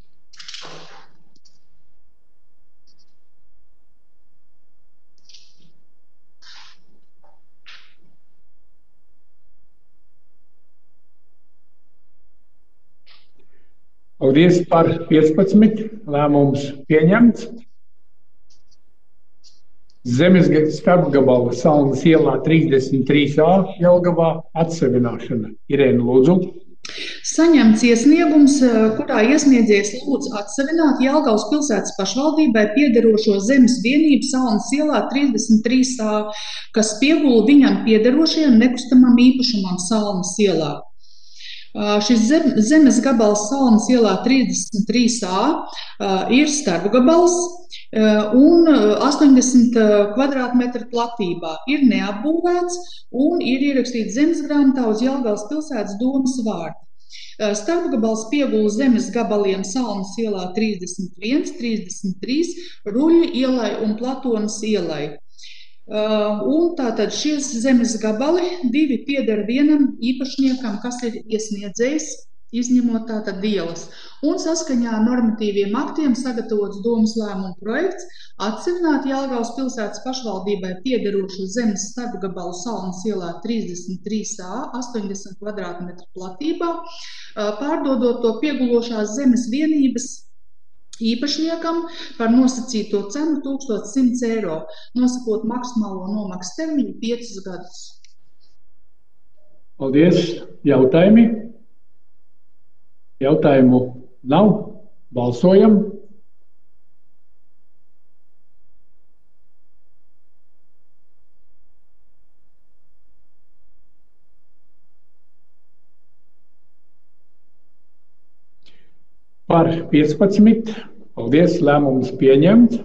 Paldies. Par piecpadsmit. Lēmums pieņemts. Zemes starpgabala Salnas ielā trīsdesmit trīs A Jelgavā atsevināšana. Irēna, lūdzu. Saņemts iesniegums, kurā iesniedzējs lūdz atsevināt Jelgavas pilsētas pašvaldībai piederošo zemes vienību Salnas ielā trīsdesmit trīs A, kas piegula viņam piederošajam nekustamam īpašumam Salnas ielā. Šis zemes gabals Salnas ielā trīsdesmit trīs A ir starpgabals un astoņdesmit kvadrātmetru platībā, ir neapbūvēts un ir ierakstīts zemes grāmatā uz Jelgavas pilsētas domas vārdu. Starpgabals piegula zemes gabaliem Salnas ielā trīsdesmit viens, trīsdesmit trīs, Ruļļu ielai un Platonas ielai. Un tātad šīs zemes gabali divi pieder vienam īpašniekam, kas ir iesniedzējs, izņemot tātad ielas. Un saskaņā ar normatīviem aktiem sagatavots domas lēmuma projekts atsevināt Jelgavas pilsētas pašvaldībai piederošu zemes starpgabalu Salnas ielā trīsdesmit trīs A, astoņdesmit kvadrātmetru platībā, pārdodot to piegulošās zemes vienības īpašniekam par nosacīto cenu tūkstoš simts eiro, nosakot maksimālo nomaksas termiņu piecus gadus. Paldies. Jautājumi? Jautājumu nav. Balsojam. Par piecpadsmit. Paldies. Lēmums pieņemts.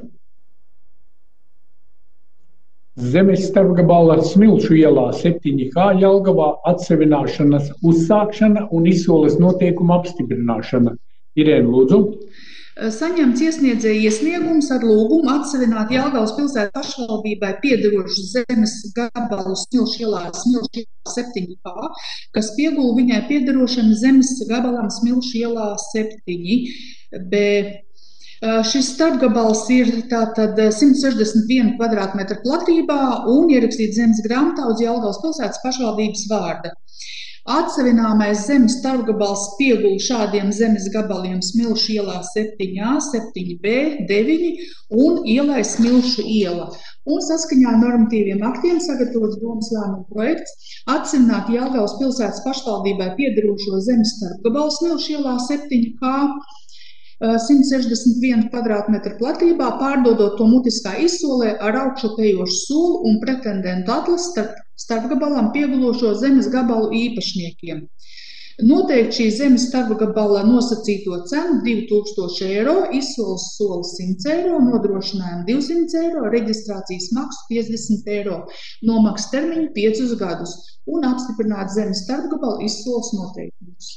Zemes starpgabala Smilšu ielā septiņi H Jelgavā atsevināšanas uzsākšana un izsoles noteikumu apstiprināšana. Irēna, lūdzu. Saņemts iesniedzēja iesniegums ar lūgumu atsevināt Jelgavas pilsētas pašvaldībai piederošu zemes gabalu Smilšu ielā Smilšu ielā septiņi H, kas piegula viņai piederošam zemes gabalam Smilšu ielā septiņi B. Šis starpgabals ir tātad simt sešdesmit viena kvadrātmetra platībā un ierakstīts zemes grāmatā uz Jelgavas pilsētas pašvaldības vārda. Atsevināmais zemes starpgabals piegula šādiem zemes gabaliem Smilšu ielā septiņi A, septiņi B, deviņi un ielai Smilšu iela. Un saskaņā ar normatīviem aktiem sagatavots domas lēmuma projekts atsevināt Jelgavas pilsētas pašvaldībai piederošo zemes starpgabalu Smilšu ielā septiņi H, simt sešdesmit viena kvadrātmetra platībā, pārdodot to mutiskā izsolē ar augšupejošu soli un pretendentu atlasi starp starpgabalam piegulošo zemes gabalu īpašniekiem. Noteikti šī zemes starpgabala nosacīto cenu divi tūkstoši eiro, izsoles soli simts eiro, nodrošinājumu divsimt eiro, reģistrācijas maksu piecdesmit eiro, nomaksas termiņu piecus gadus un apstiprināt zemes starpgabalu izsoles noteikumus.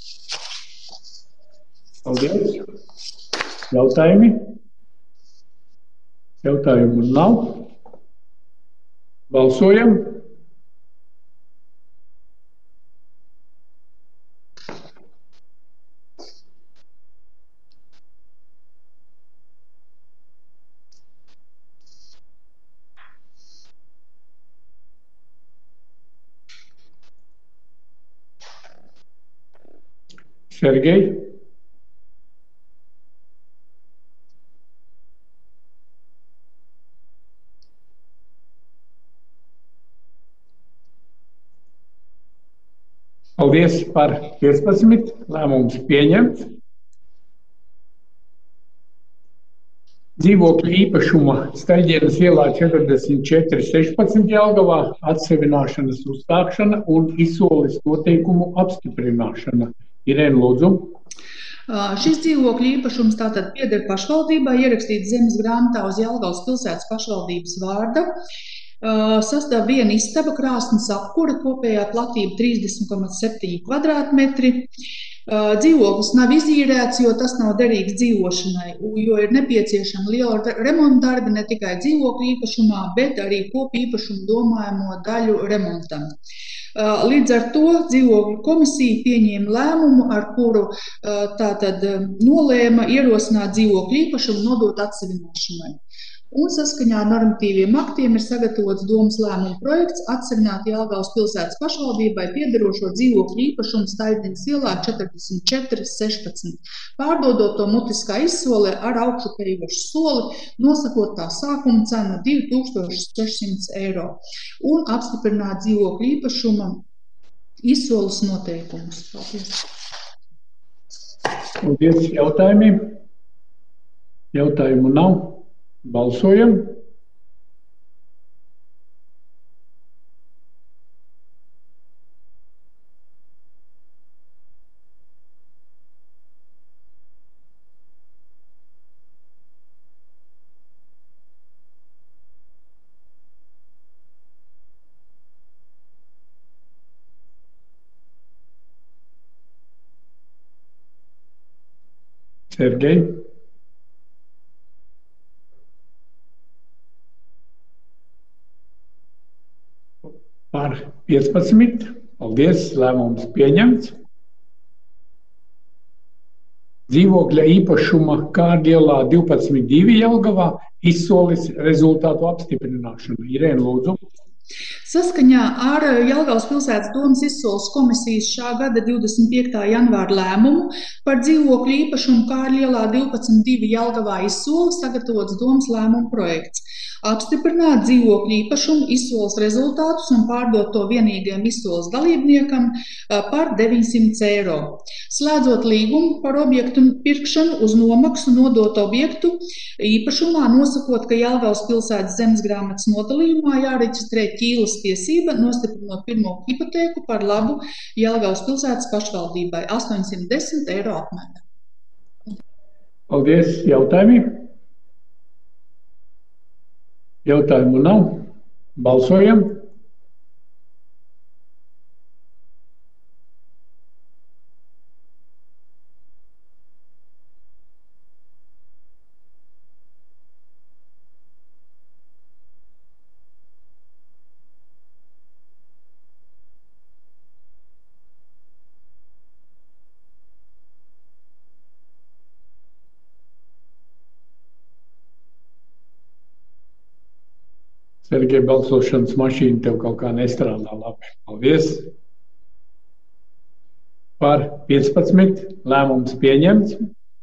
Paldies. Jautājumi? Jautājumu nav. Balsojam. Sergej? Paldies par piecpadsmit. Lēmums pieņemts. Dzīvokļu īpašuma Staļģienas ielā četrdesmit četri sešpadsmit Jelgavā atsevināšanas uzstākšana un izsoles noteikumu apstiprināšana. Irēna, lūdzu. Šis dzīvokļu īpašums tātad pieder pašvaldībai, ierakstīts zemes grāmatā uz Jelgavas pilsētas pašvaldības vārda. Sastāv viena istaba, krāsnes apkura, kopējā platība trīsdesmit komats septiņi kvadrātmetri. Dzīvoklis nav izīrēts, jo tas nav derīgs dzīvošanai, jo ir nepieciešama liela remonta darbi ne tikai dzīvokļu īpašumā, bet arī kopu īpašumu domājamo daļu remontam. Līdz ar to dzīvokļu komisija pieņēma lēmumu, ar kuru tātad nolēma ierosināt dzīvokļu īpašumu nodot atsevināšanai. Un saskaņā ar normatīviem aktiem ir sagatavots domas lēmuma projekts atsevināt Jelgavas pilsētas pašvaldībai piederošo dzīvokļu īpašumu Staļģienas ielā četrdesmit četri sešpadsmit, pārdodot to mutiskā izsolē ar augšupejošu soli, nosakot tā sākuma cenu divi tūkstoši sešsimt eiro un apstiprināt dzīvokļu īpašuma izsoles noteikumus. Paldies. Paldies jautājumiem. Jautājumu nav. Balsojam. Sergej. Par piecpadsmit. Paldies, lēmums pieņemts. Dzīvokļa īpašuma Kārģielā divpadsmit divi Jelgavā izsoles rezultātu apstiprināšana. Irēna, lūdzu. Saskaņā ar Jelgavas pilsētas domas izsoles komisijas šā gada divdesmit piektā janvāra lēmumu par dzīvokļu īpašumu Kārģielā divpadsmit divi Jelgavā izsoli sagatavots domas lēmuma projekts. Apstiprināt dzīvokļu īpašumu izsoles rezultātus un pārdot to vienīgajam izsoles dalībniekam par deviņsimt eiro. Slēdzot līgumu par objektu pirkšanu uz nomaksu nodot objektu īpašumā, nosakot, ka Jelgavas pilsētas zemesgrāmatas nodalījumā jāreģistrē ķīlas tiesība, nostiprinot pirmo hipotēku par labu Jelgavas pilsētas pašvaldībai astoņsimt desmit eiro apmērā. Paldies, jautājumi. Jautājumu nav. Balsojam. Sergej, balsošanas mašīna tev kaut kā nestrādā labi. Paldies. Par piecpadsmit. Lēmums pieņemts.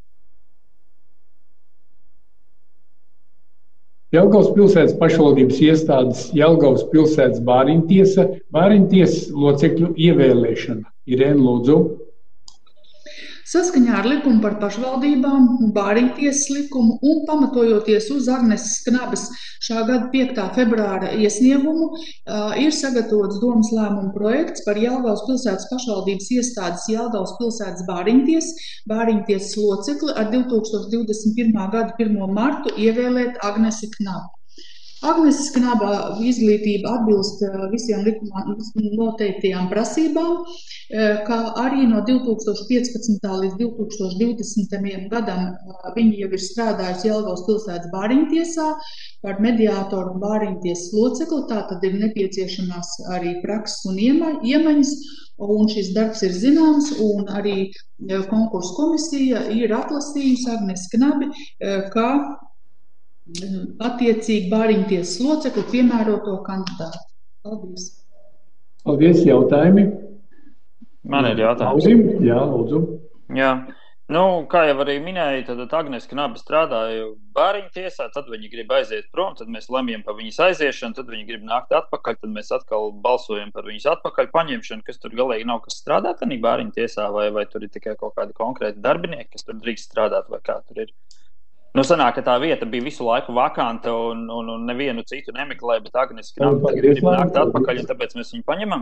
Jelgavas pilsētas pašvaldības iestādes Jelgavas pilsētas bāriņtiesa, bāriņtiesas locekļu ievēlēšana. Irēna, lūdzu. Saskaņā ar likumu par pašvaldībām, bāriņtiesas likumu un pamatojoties uz Agneses Knabes šā gada piektā februāra iesniegumu, ir sagatavots domas lēmuma projekts par Jelgavas pilsētas pašvaldības iestādes Jelgavas pilsētas bāriņtiesas, bāriņtiesas locekli ar divi tūkstoši divdesmit pirmā gada pirmo martu ievēlēt Agnesi Knabu. Agneses Knaba izglītība atbilst visiem likumā noteiktajām prasībām, kā arī no divi tūkstoši piecpadsmitā līdz divi tūkstoši divdesmitajam gadam viņi jau ir strādājusi Jelgavas pilsētas bāriņtiesā par mediātoru un bāriņtiesas locekli, tātad ir nepieciešamās arī prakses un iemaņas, un šis darbs ir zināms, un arī konkursu komisija ir atlasījusi Agnesi Knabi, kā attiecīgi bāriņtiesas locekli piemēroto kandidātu. Paldies. Paldies, jautājumi. Man ir jautājums. Jā, lūdzu. Jā. Nu, kā jau arī minēja, tad Agnese Knabe strādāja bāriņu tiesā, tad viņi grib aiziet prom, tad mēs lemjam par viņas aiziešanu, tad viņi grib nākt atpakaļ, tad mēs atkal balsojam par viņas atpakaļ paņemšanu, kas tur galīgi nav, kas strādā tādā bāriņu tiesā, vai, vai tur ir tikai kaut kādi konkrēti darbinieki, kas tur drīkst strādāt, vai kā tur ir. Nu, sanāk, ka tā vieta bija visu laiku vakanta un, un, un nevienu citu nemeklēja, bet Agnese Knabe tagad grib nākt atpakaļ, un tāpēc mēs viņu paņemam.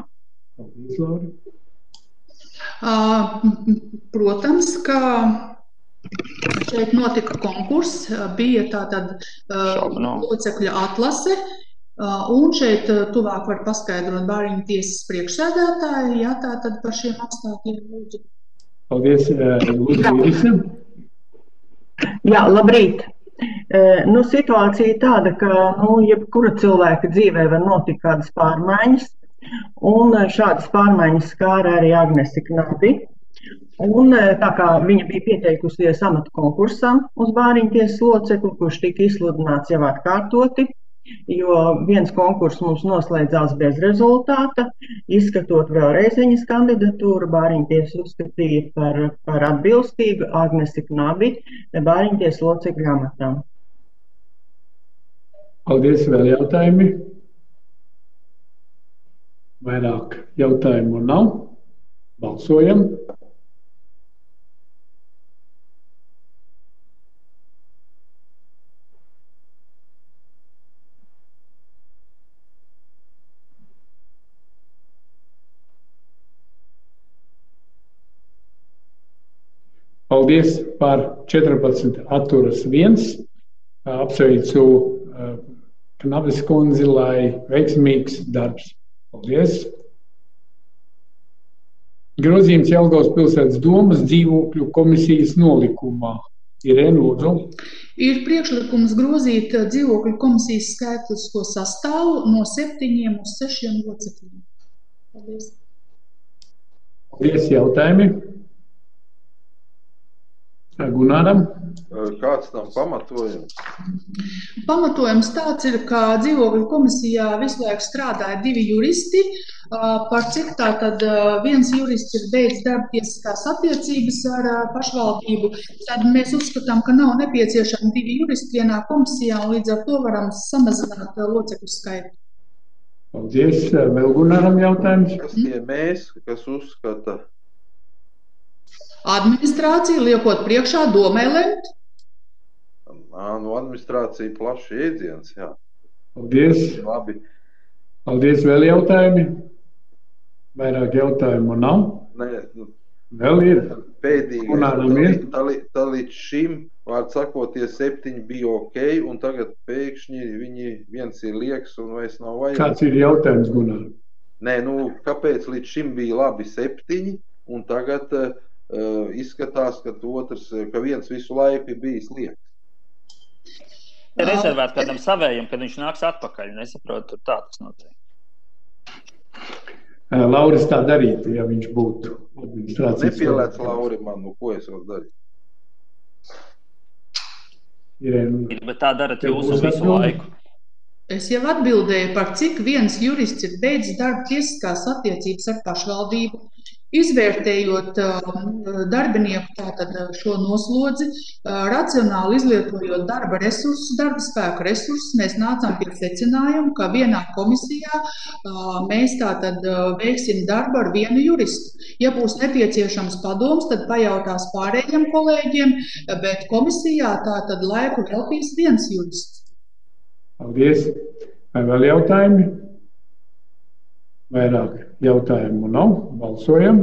Protams, ka šeit notika konkurss, bija tātad locekļa atlase, un šeit tuvāk var paskaidrot bāriņu tiesas priekšsēdētāji, jā, tātad par šiem apstākļiem lūdzu. Paldies, lūdzu, Irisa. Jā, labrīt. Nu, situācija ir tāda, ka, nu, jebkura cilvēka dzīvē var notikt kādas pārmaiņas, un šādas pārmaiņas skāra arī Agnesi Knabi. Un tā kā viņa bija pieteikusies amatu konkursam uz bāriņu tiesas locekli, kurš tika izsludināts jau atkārtoti, jo viens konkurss mums noslēdzās bez rezultāta, izskatot vēlreiz viņas kandidatūru, bāriņu tiesa uzskatīja par, par atbilstīgu Agnesi Knabi bāriņu tiesas locekļu amatam. Paldies, vēl jautājumi? Vairāk jautājumu nav. Balsojam. Paldies, par četrpadsmit atturas viens. Apsveicu Knabes kundzi, lai veiksmīgs darbs. Paldies. Grozījums Jelgavas pilsētas domas dzīvokļu komisijas nolikumā. Irēna, lūdzu. Ir priekšlikums grozīt dzīvokļu komisijas skaitlisko sastāvu no septiņiem uz sešiem locekļiem. Paldies. Paldies, jautājumi. Gunāram. Kāds tam pamatojums? Pamatojums tāds ir, ka dzīvokļu komisijā visu laiku strādāja divi juristi, par cik tātad viens jurists ir beidz darbtiesiskās attiecības ar pašvaldību, tad mēs uzskatām, ka nav nepieciešami divi juristi vienā komisijā un līdz ar to varam samazināt locekļu skaitu. Paldies. Vēl Gunāram jautājums? Kas tie mēs, kas uzskata? Administrācija liekot priekšā domē lemt. Nu, administrācija plašs iedziens, jā. Paldies. Labi. Paldies. Vēl jautājumi? Vairāk jautājumu nav? Nē. Nu, vēl ir. Pēdīgais. Tā, tā līdz šim, vārds sakot, tie septiņi bija ok, un tagad pēkšņi viņi viens ir lieks un vairs nav vajag. Kāds ir jautājums, Gunār? Nē, nu, kāpēc līdz šim bija labi septiņi, un tagad uh, izskatās, ka otrs, ka viens visu laiku ir bijis lieks. Rezervēt kādam savējam, kad viņš nāks atpakaļ. Nesaprotu, tur tā tas notiek. Lauris tā darītu, ja viņš būtu administrācijas. Nepielēc Lauri man, nu ko es varu darīt? Irēna. Bet tā darat jūs visu laiku. Es jau atbildēju, par cik viens jurists ir beidzis darba tiesiskās attiecības ar pašvaldību. Izvērtējot darbinieku tātad šo noslodzi, racionāli izlietojot darba resursus, darba spēka resursus, mēs nācām pie secinājuma, ka vienā komisijā mēs tātad veiksim darbu ar vienu juristu. Ja būs nepieciešams padoms, tad pajautās pārējiem kolēģiem, bet komisijā tātad laiku veltīs viens jurists. Paldies. Vai vēl jautājumi? Vairāk jautājumu nav. Balsojam.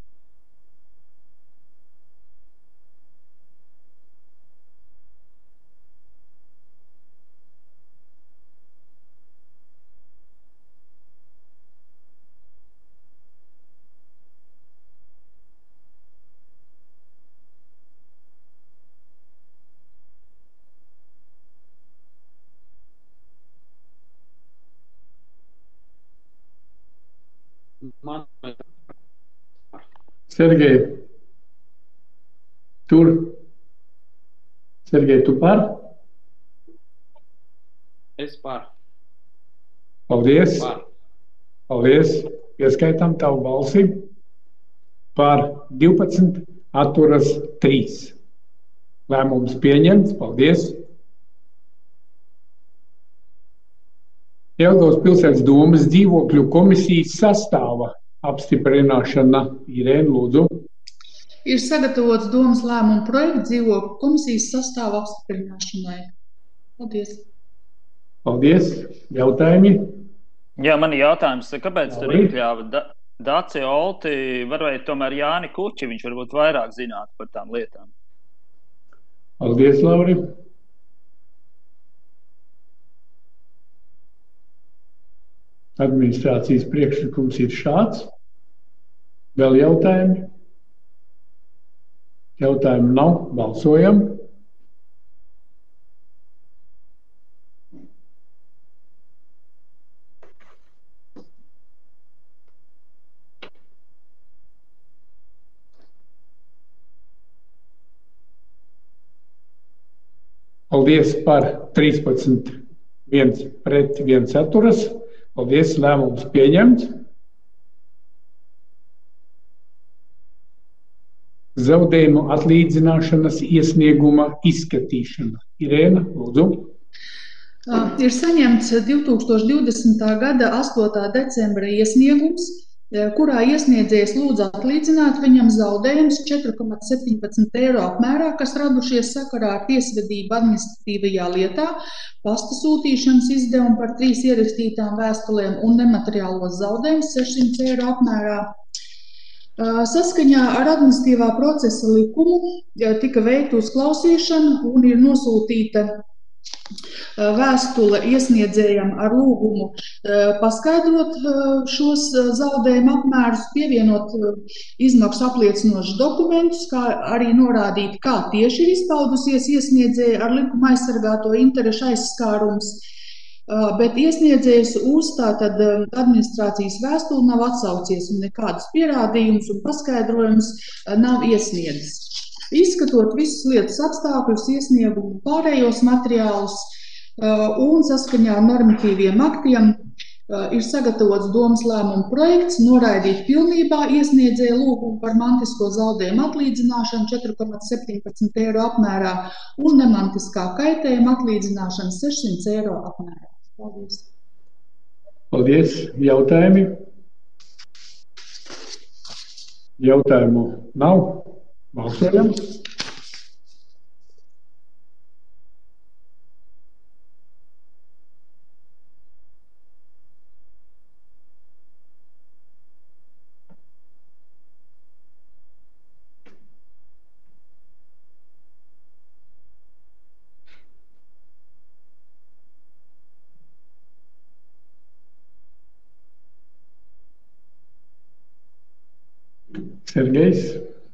Sergej, tur. Sergej, tu par? Es par. Paldies. Par. Paldies. Pieskaitām tavu balsi. Par divpadsmit, atturas trīs. Lēmums pieņemts. Paldies! Jelgavas pilsētas domes dzīvokļu komisijas sastāva apstiprināšana. Irēna, lūdzu. Ir sagatavots domes lēmuma projekts dzīvokļu komisijas sastāva apstiprināšanai. Paldies! Paldies! Jautājumi? Jā, man ir jautājums, kāpēc tur iekļāva da Daci Olti, varbūt tomēr Jāni Kuči, viņš varbūt vairāk zinātu par tām lietām. Paldies, Lauri! Administrācijas priekšlikums ir šāds. Vēl jautājumi? Jautājumu nav. Balsojam. Paldies par trīspadsmit, viens pret, viens atturas. Paldies, lēmums pieņemts. Zaudējumu atlīdzināšanas iesnieguma izskatīšana. Irēna, lūdzu. Ir saņemts divi tūkstoši divdesmitā gada astotā decembra iesniegums, kurā iesniedzējs lūdz atlīdzināt viņam zaudējumus četri komats septiņpadsmit eiro apmērā, kas radušies sakarā ar tiesvedību administratīvajā lietā, pasta sūtīšanas izdevumu par trīs ierakstītām vēstulēm un nemateriālos zaudējumus sešsimt eiro apmērā. Saskaņā ar administratīvā procesa likumu tika veikta uzklausīšana un ir nosūtīta vēstule iesniedzējam ar lūgumu paskaidrot šos zaudējumu apmērus, pievienot izmaksu apliecinošus dokumentus, kā arī norādīt, kā tieši ir izpaudusies iesniedzēja ar likuma aizsargāto interešu aizskārums, bet iesniedzējs uz tātad administrācijas vēstuli nav atsaucies un nekādus pierādījumus un paskaidrojumus nav iesniedzis. Izskatot visus lietas apstākļus, iesniegumu pārējos materiālus un saskaņā ar normatīviem aktiem ir sagatavots domes lēmuma projekts noraidīt pilnībā iesniedzēja lūgumu par mantisko zaudējumu atlīdzināšanu četri komats septiņpadsmit eiro apmērā un nemantiskā kaitējuma atlīdzināšanu sešsimt eiro apmērā. Paldies! Paldies! Jautājumi? Jautājumu nav? Balsojam! Sergejs.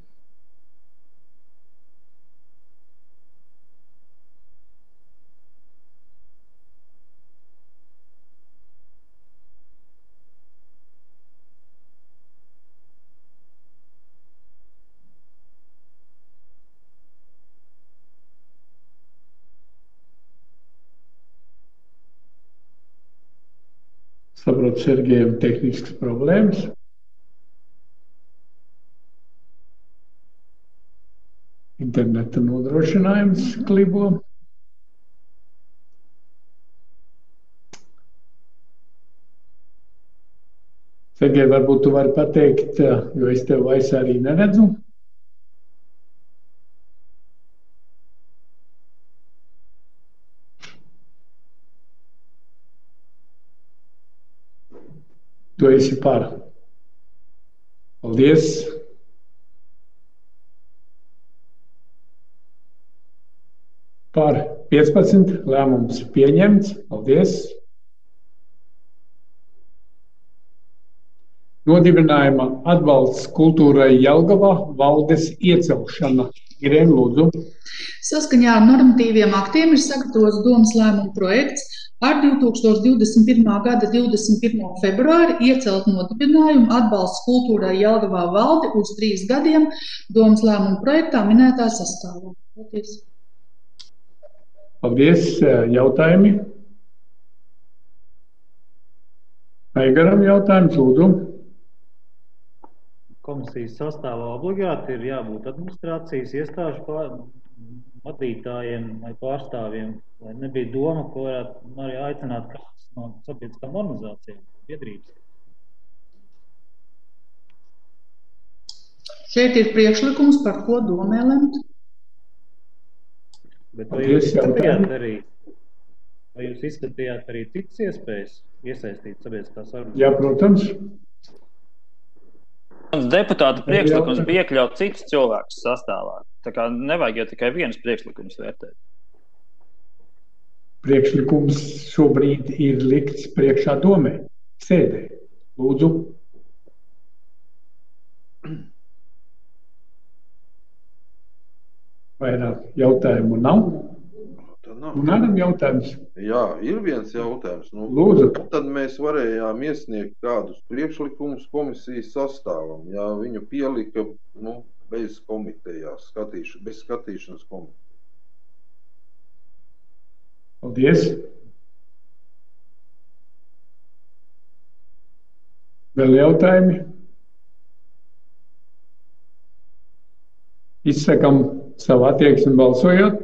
Saprotu, Sergejam tehniskas problēmas. Interneta nodrošinājums klibo. Sergej, varbūt tu vari pateikt, jo es tev vairs arī neredzu. Tu esi par. Paldies. Par piecpadsmit lēmums pieņemts. Paldies. Nodibinājuma atbalsts kultūrai Jelgavā valdes iecelšana. Irēna, lūdzu. Saskaņā ar normatīviem aktiem ir sagatavots domes lēmuma projekts ar divi tūkstoši divdesmit pirmā gada divdesmit pirmo februāri iecelt nodibinājumu atbalsts kultūrai Jelgavā valdi uz trīs gadiem domes lēmuma projektā minētā sastāvā. Paldies. Paldies. Jautājumi? Aigaram jautājums, lūdzu. komisijas sastāvā obligāti ir jābūt administrācijas iestāžu pār, vadītājiem vai pārstāvjiem, vai nebija doma, ko varētu arī aicināt kāds no sabiedriskām organizācijām, biedrības? Šeit ir priekšlikums, par ko domē lemt. Bet vai jūs izskatījāt arī, vai jūs izskatījāt arī citas iespējas iesaistīt sabiedriskās organizācijas? Jā, protams. Deputāta priekšlikums bija iekļaut citus cilvēkus sastāvā. Tā kā nevajag jau tikai viens priekšlikums vērtēt. Priekšlikums šobrīd ir likts priekšā domē, sēdē. Lūdzu. Vairāk jautājumu nav? nav. Un ādam jautājums? Jā, ir viens jautājums. Nu, Lūdzu. tad mēs varējām iesniegt kādus priekšlikumus komisijas sastāvam, ja viņu pielika nu, bez komitejās, skatīš, bez skatīšanas komitejas. Paldies. Vēl jautājumi? Izsakam savu attieksmi balsojot.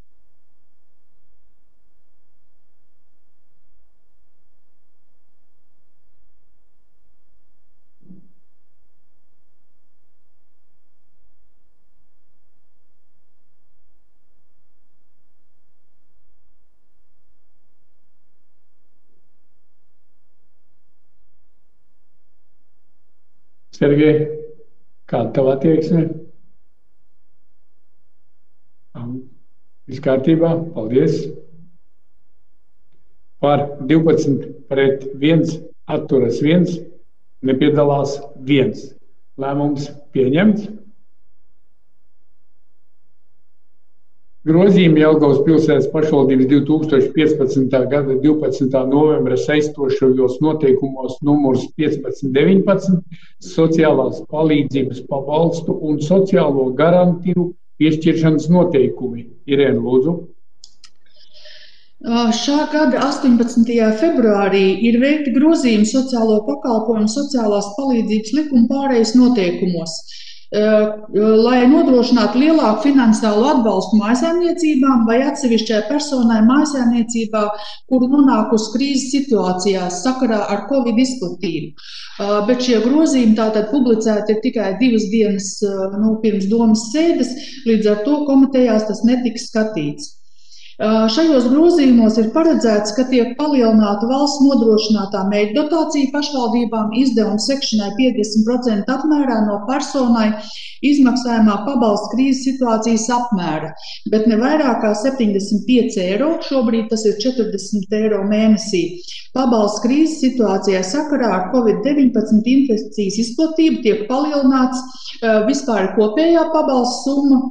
Sergej, kāda tava attieksme? Viss kārtībā, paldies. Par divpadsmit pret viens, atturas viens, nepiedalās viens. Lēmums pieņemts. Grozījumi Jelgavas pilsētas pašvaldības divi tūkstoši piecpadsmitā gada divpadsmitā novembra saistošajos noteikumos numurs piecpadsmit deviņpadsmit sociālās palīdzības pabalstu un sociālo garantiju piešķiršanas noteikumi. Irēna, lūdzu. Šā gada astoņpadsmitajā februārī ir veikti grozījumi sociālo pakalpojumu sociālās palīdzības likuma pārejas noteikumos, lai nodrošinātu lielāku finansiālu atbalstu mājsaimniecībām vai atsevišķai personai mājsaimniecībā, kuru nonākusi krīzes situācijās sakarā ar Covid izplatību. Bet šie grozījumi tātad publicēti ir tikai divas dienas nu, pirms domas sēdes, līdz ar to komitejās tas netiks skatīts. Šajos grozījumos ir paredzēts, ka tiek palielināta valsts nodrošinātā mērķdotācija pašvaldībām izdevuma sekšanai piecdesmit procentu apmērā no personai izmaksājumā pabalsta krīzes situācijas apmēra, bet ne vairāk kā septiņdesmit pieci eiro, šobrīd tas ir četrdesmit eiro mēnesī. Pabalsts krīzes situācijā sakarā ar Covid deviņpadsmit infekcijas izplatību tiek palielināts vispār kopējā pabalsta summa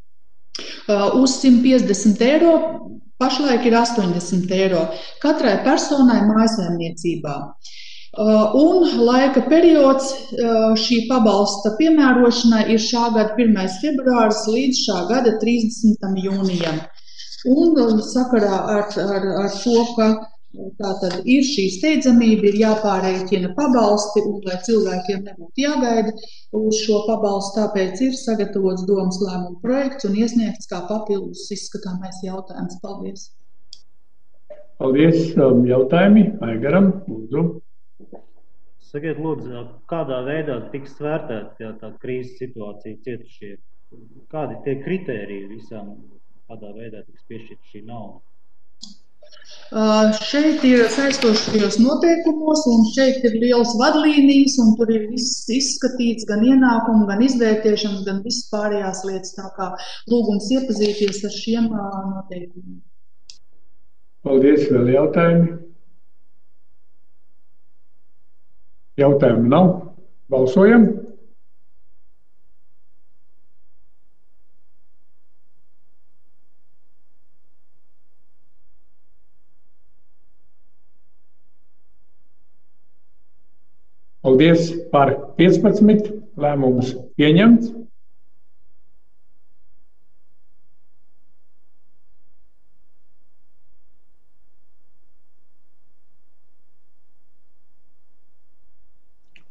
uz simt piecdesmit eiro, pašlaik ir astoņdesmit eiro katrai personai mājsaimniecībā. Un laika periods šī pabalsta piemērošanai ir šā gada pirmais februāris līdz šā gada trīsdesmitam jūnijam. Un sakarā ar, ar, ar to, ka tātad ir šī steidzamība, ir jāpārēķina pabalsti, un lai cilvēkiem nebūtu jāgaida uz šo pabalstu, tāpēc ir sagatavots domas lēmuma projekts un iesniegts kā papildus izskatāmais jautājums. Paldies! Paldies! Jautājumi? Aigaram, lūdzu. Sakiet, lūdzu, kādā veidā tiks vērtēta jā, tā krīzes situācija cietušie? Kādi tie kritēriji visām, kādā veidā tiks piešķirta šī nauda? Uh, šeit ir saistošajos noteikumos, un šeit ir lielas vadlīnijas, un tur ir viss izskatīts, gan ienākumu, gan izvērtēšanas, gan viss pārējās lietas, tā kā lūgums iepazīties ar šiem uh, noteikumiem. Paldies, vēl jautājumi? Jautājumu nav. Balsojam. Paldies par piecpadsmit. Lēmums pieņemts.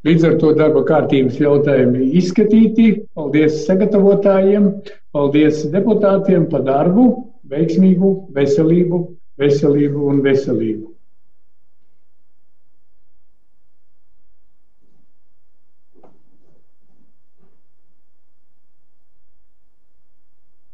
Līdz ar to darba kārtības jautājumi izskatīti. Paldies sagatavotājiem, paldies deputātiem par darbu, veiksmīgu veselību, veselību un veselību.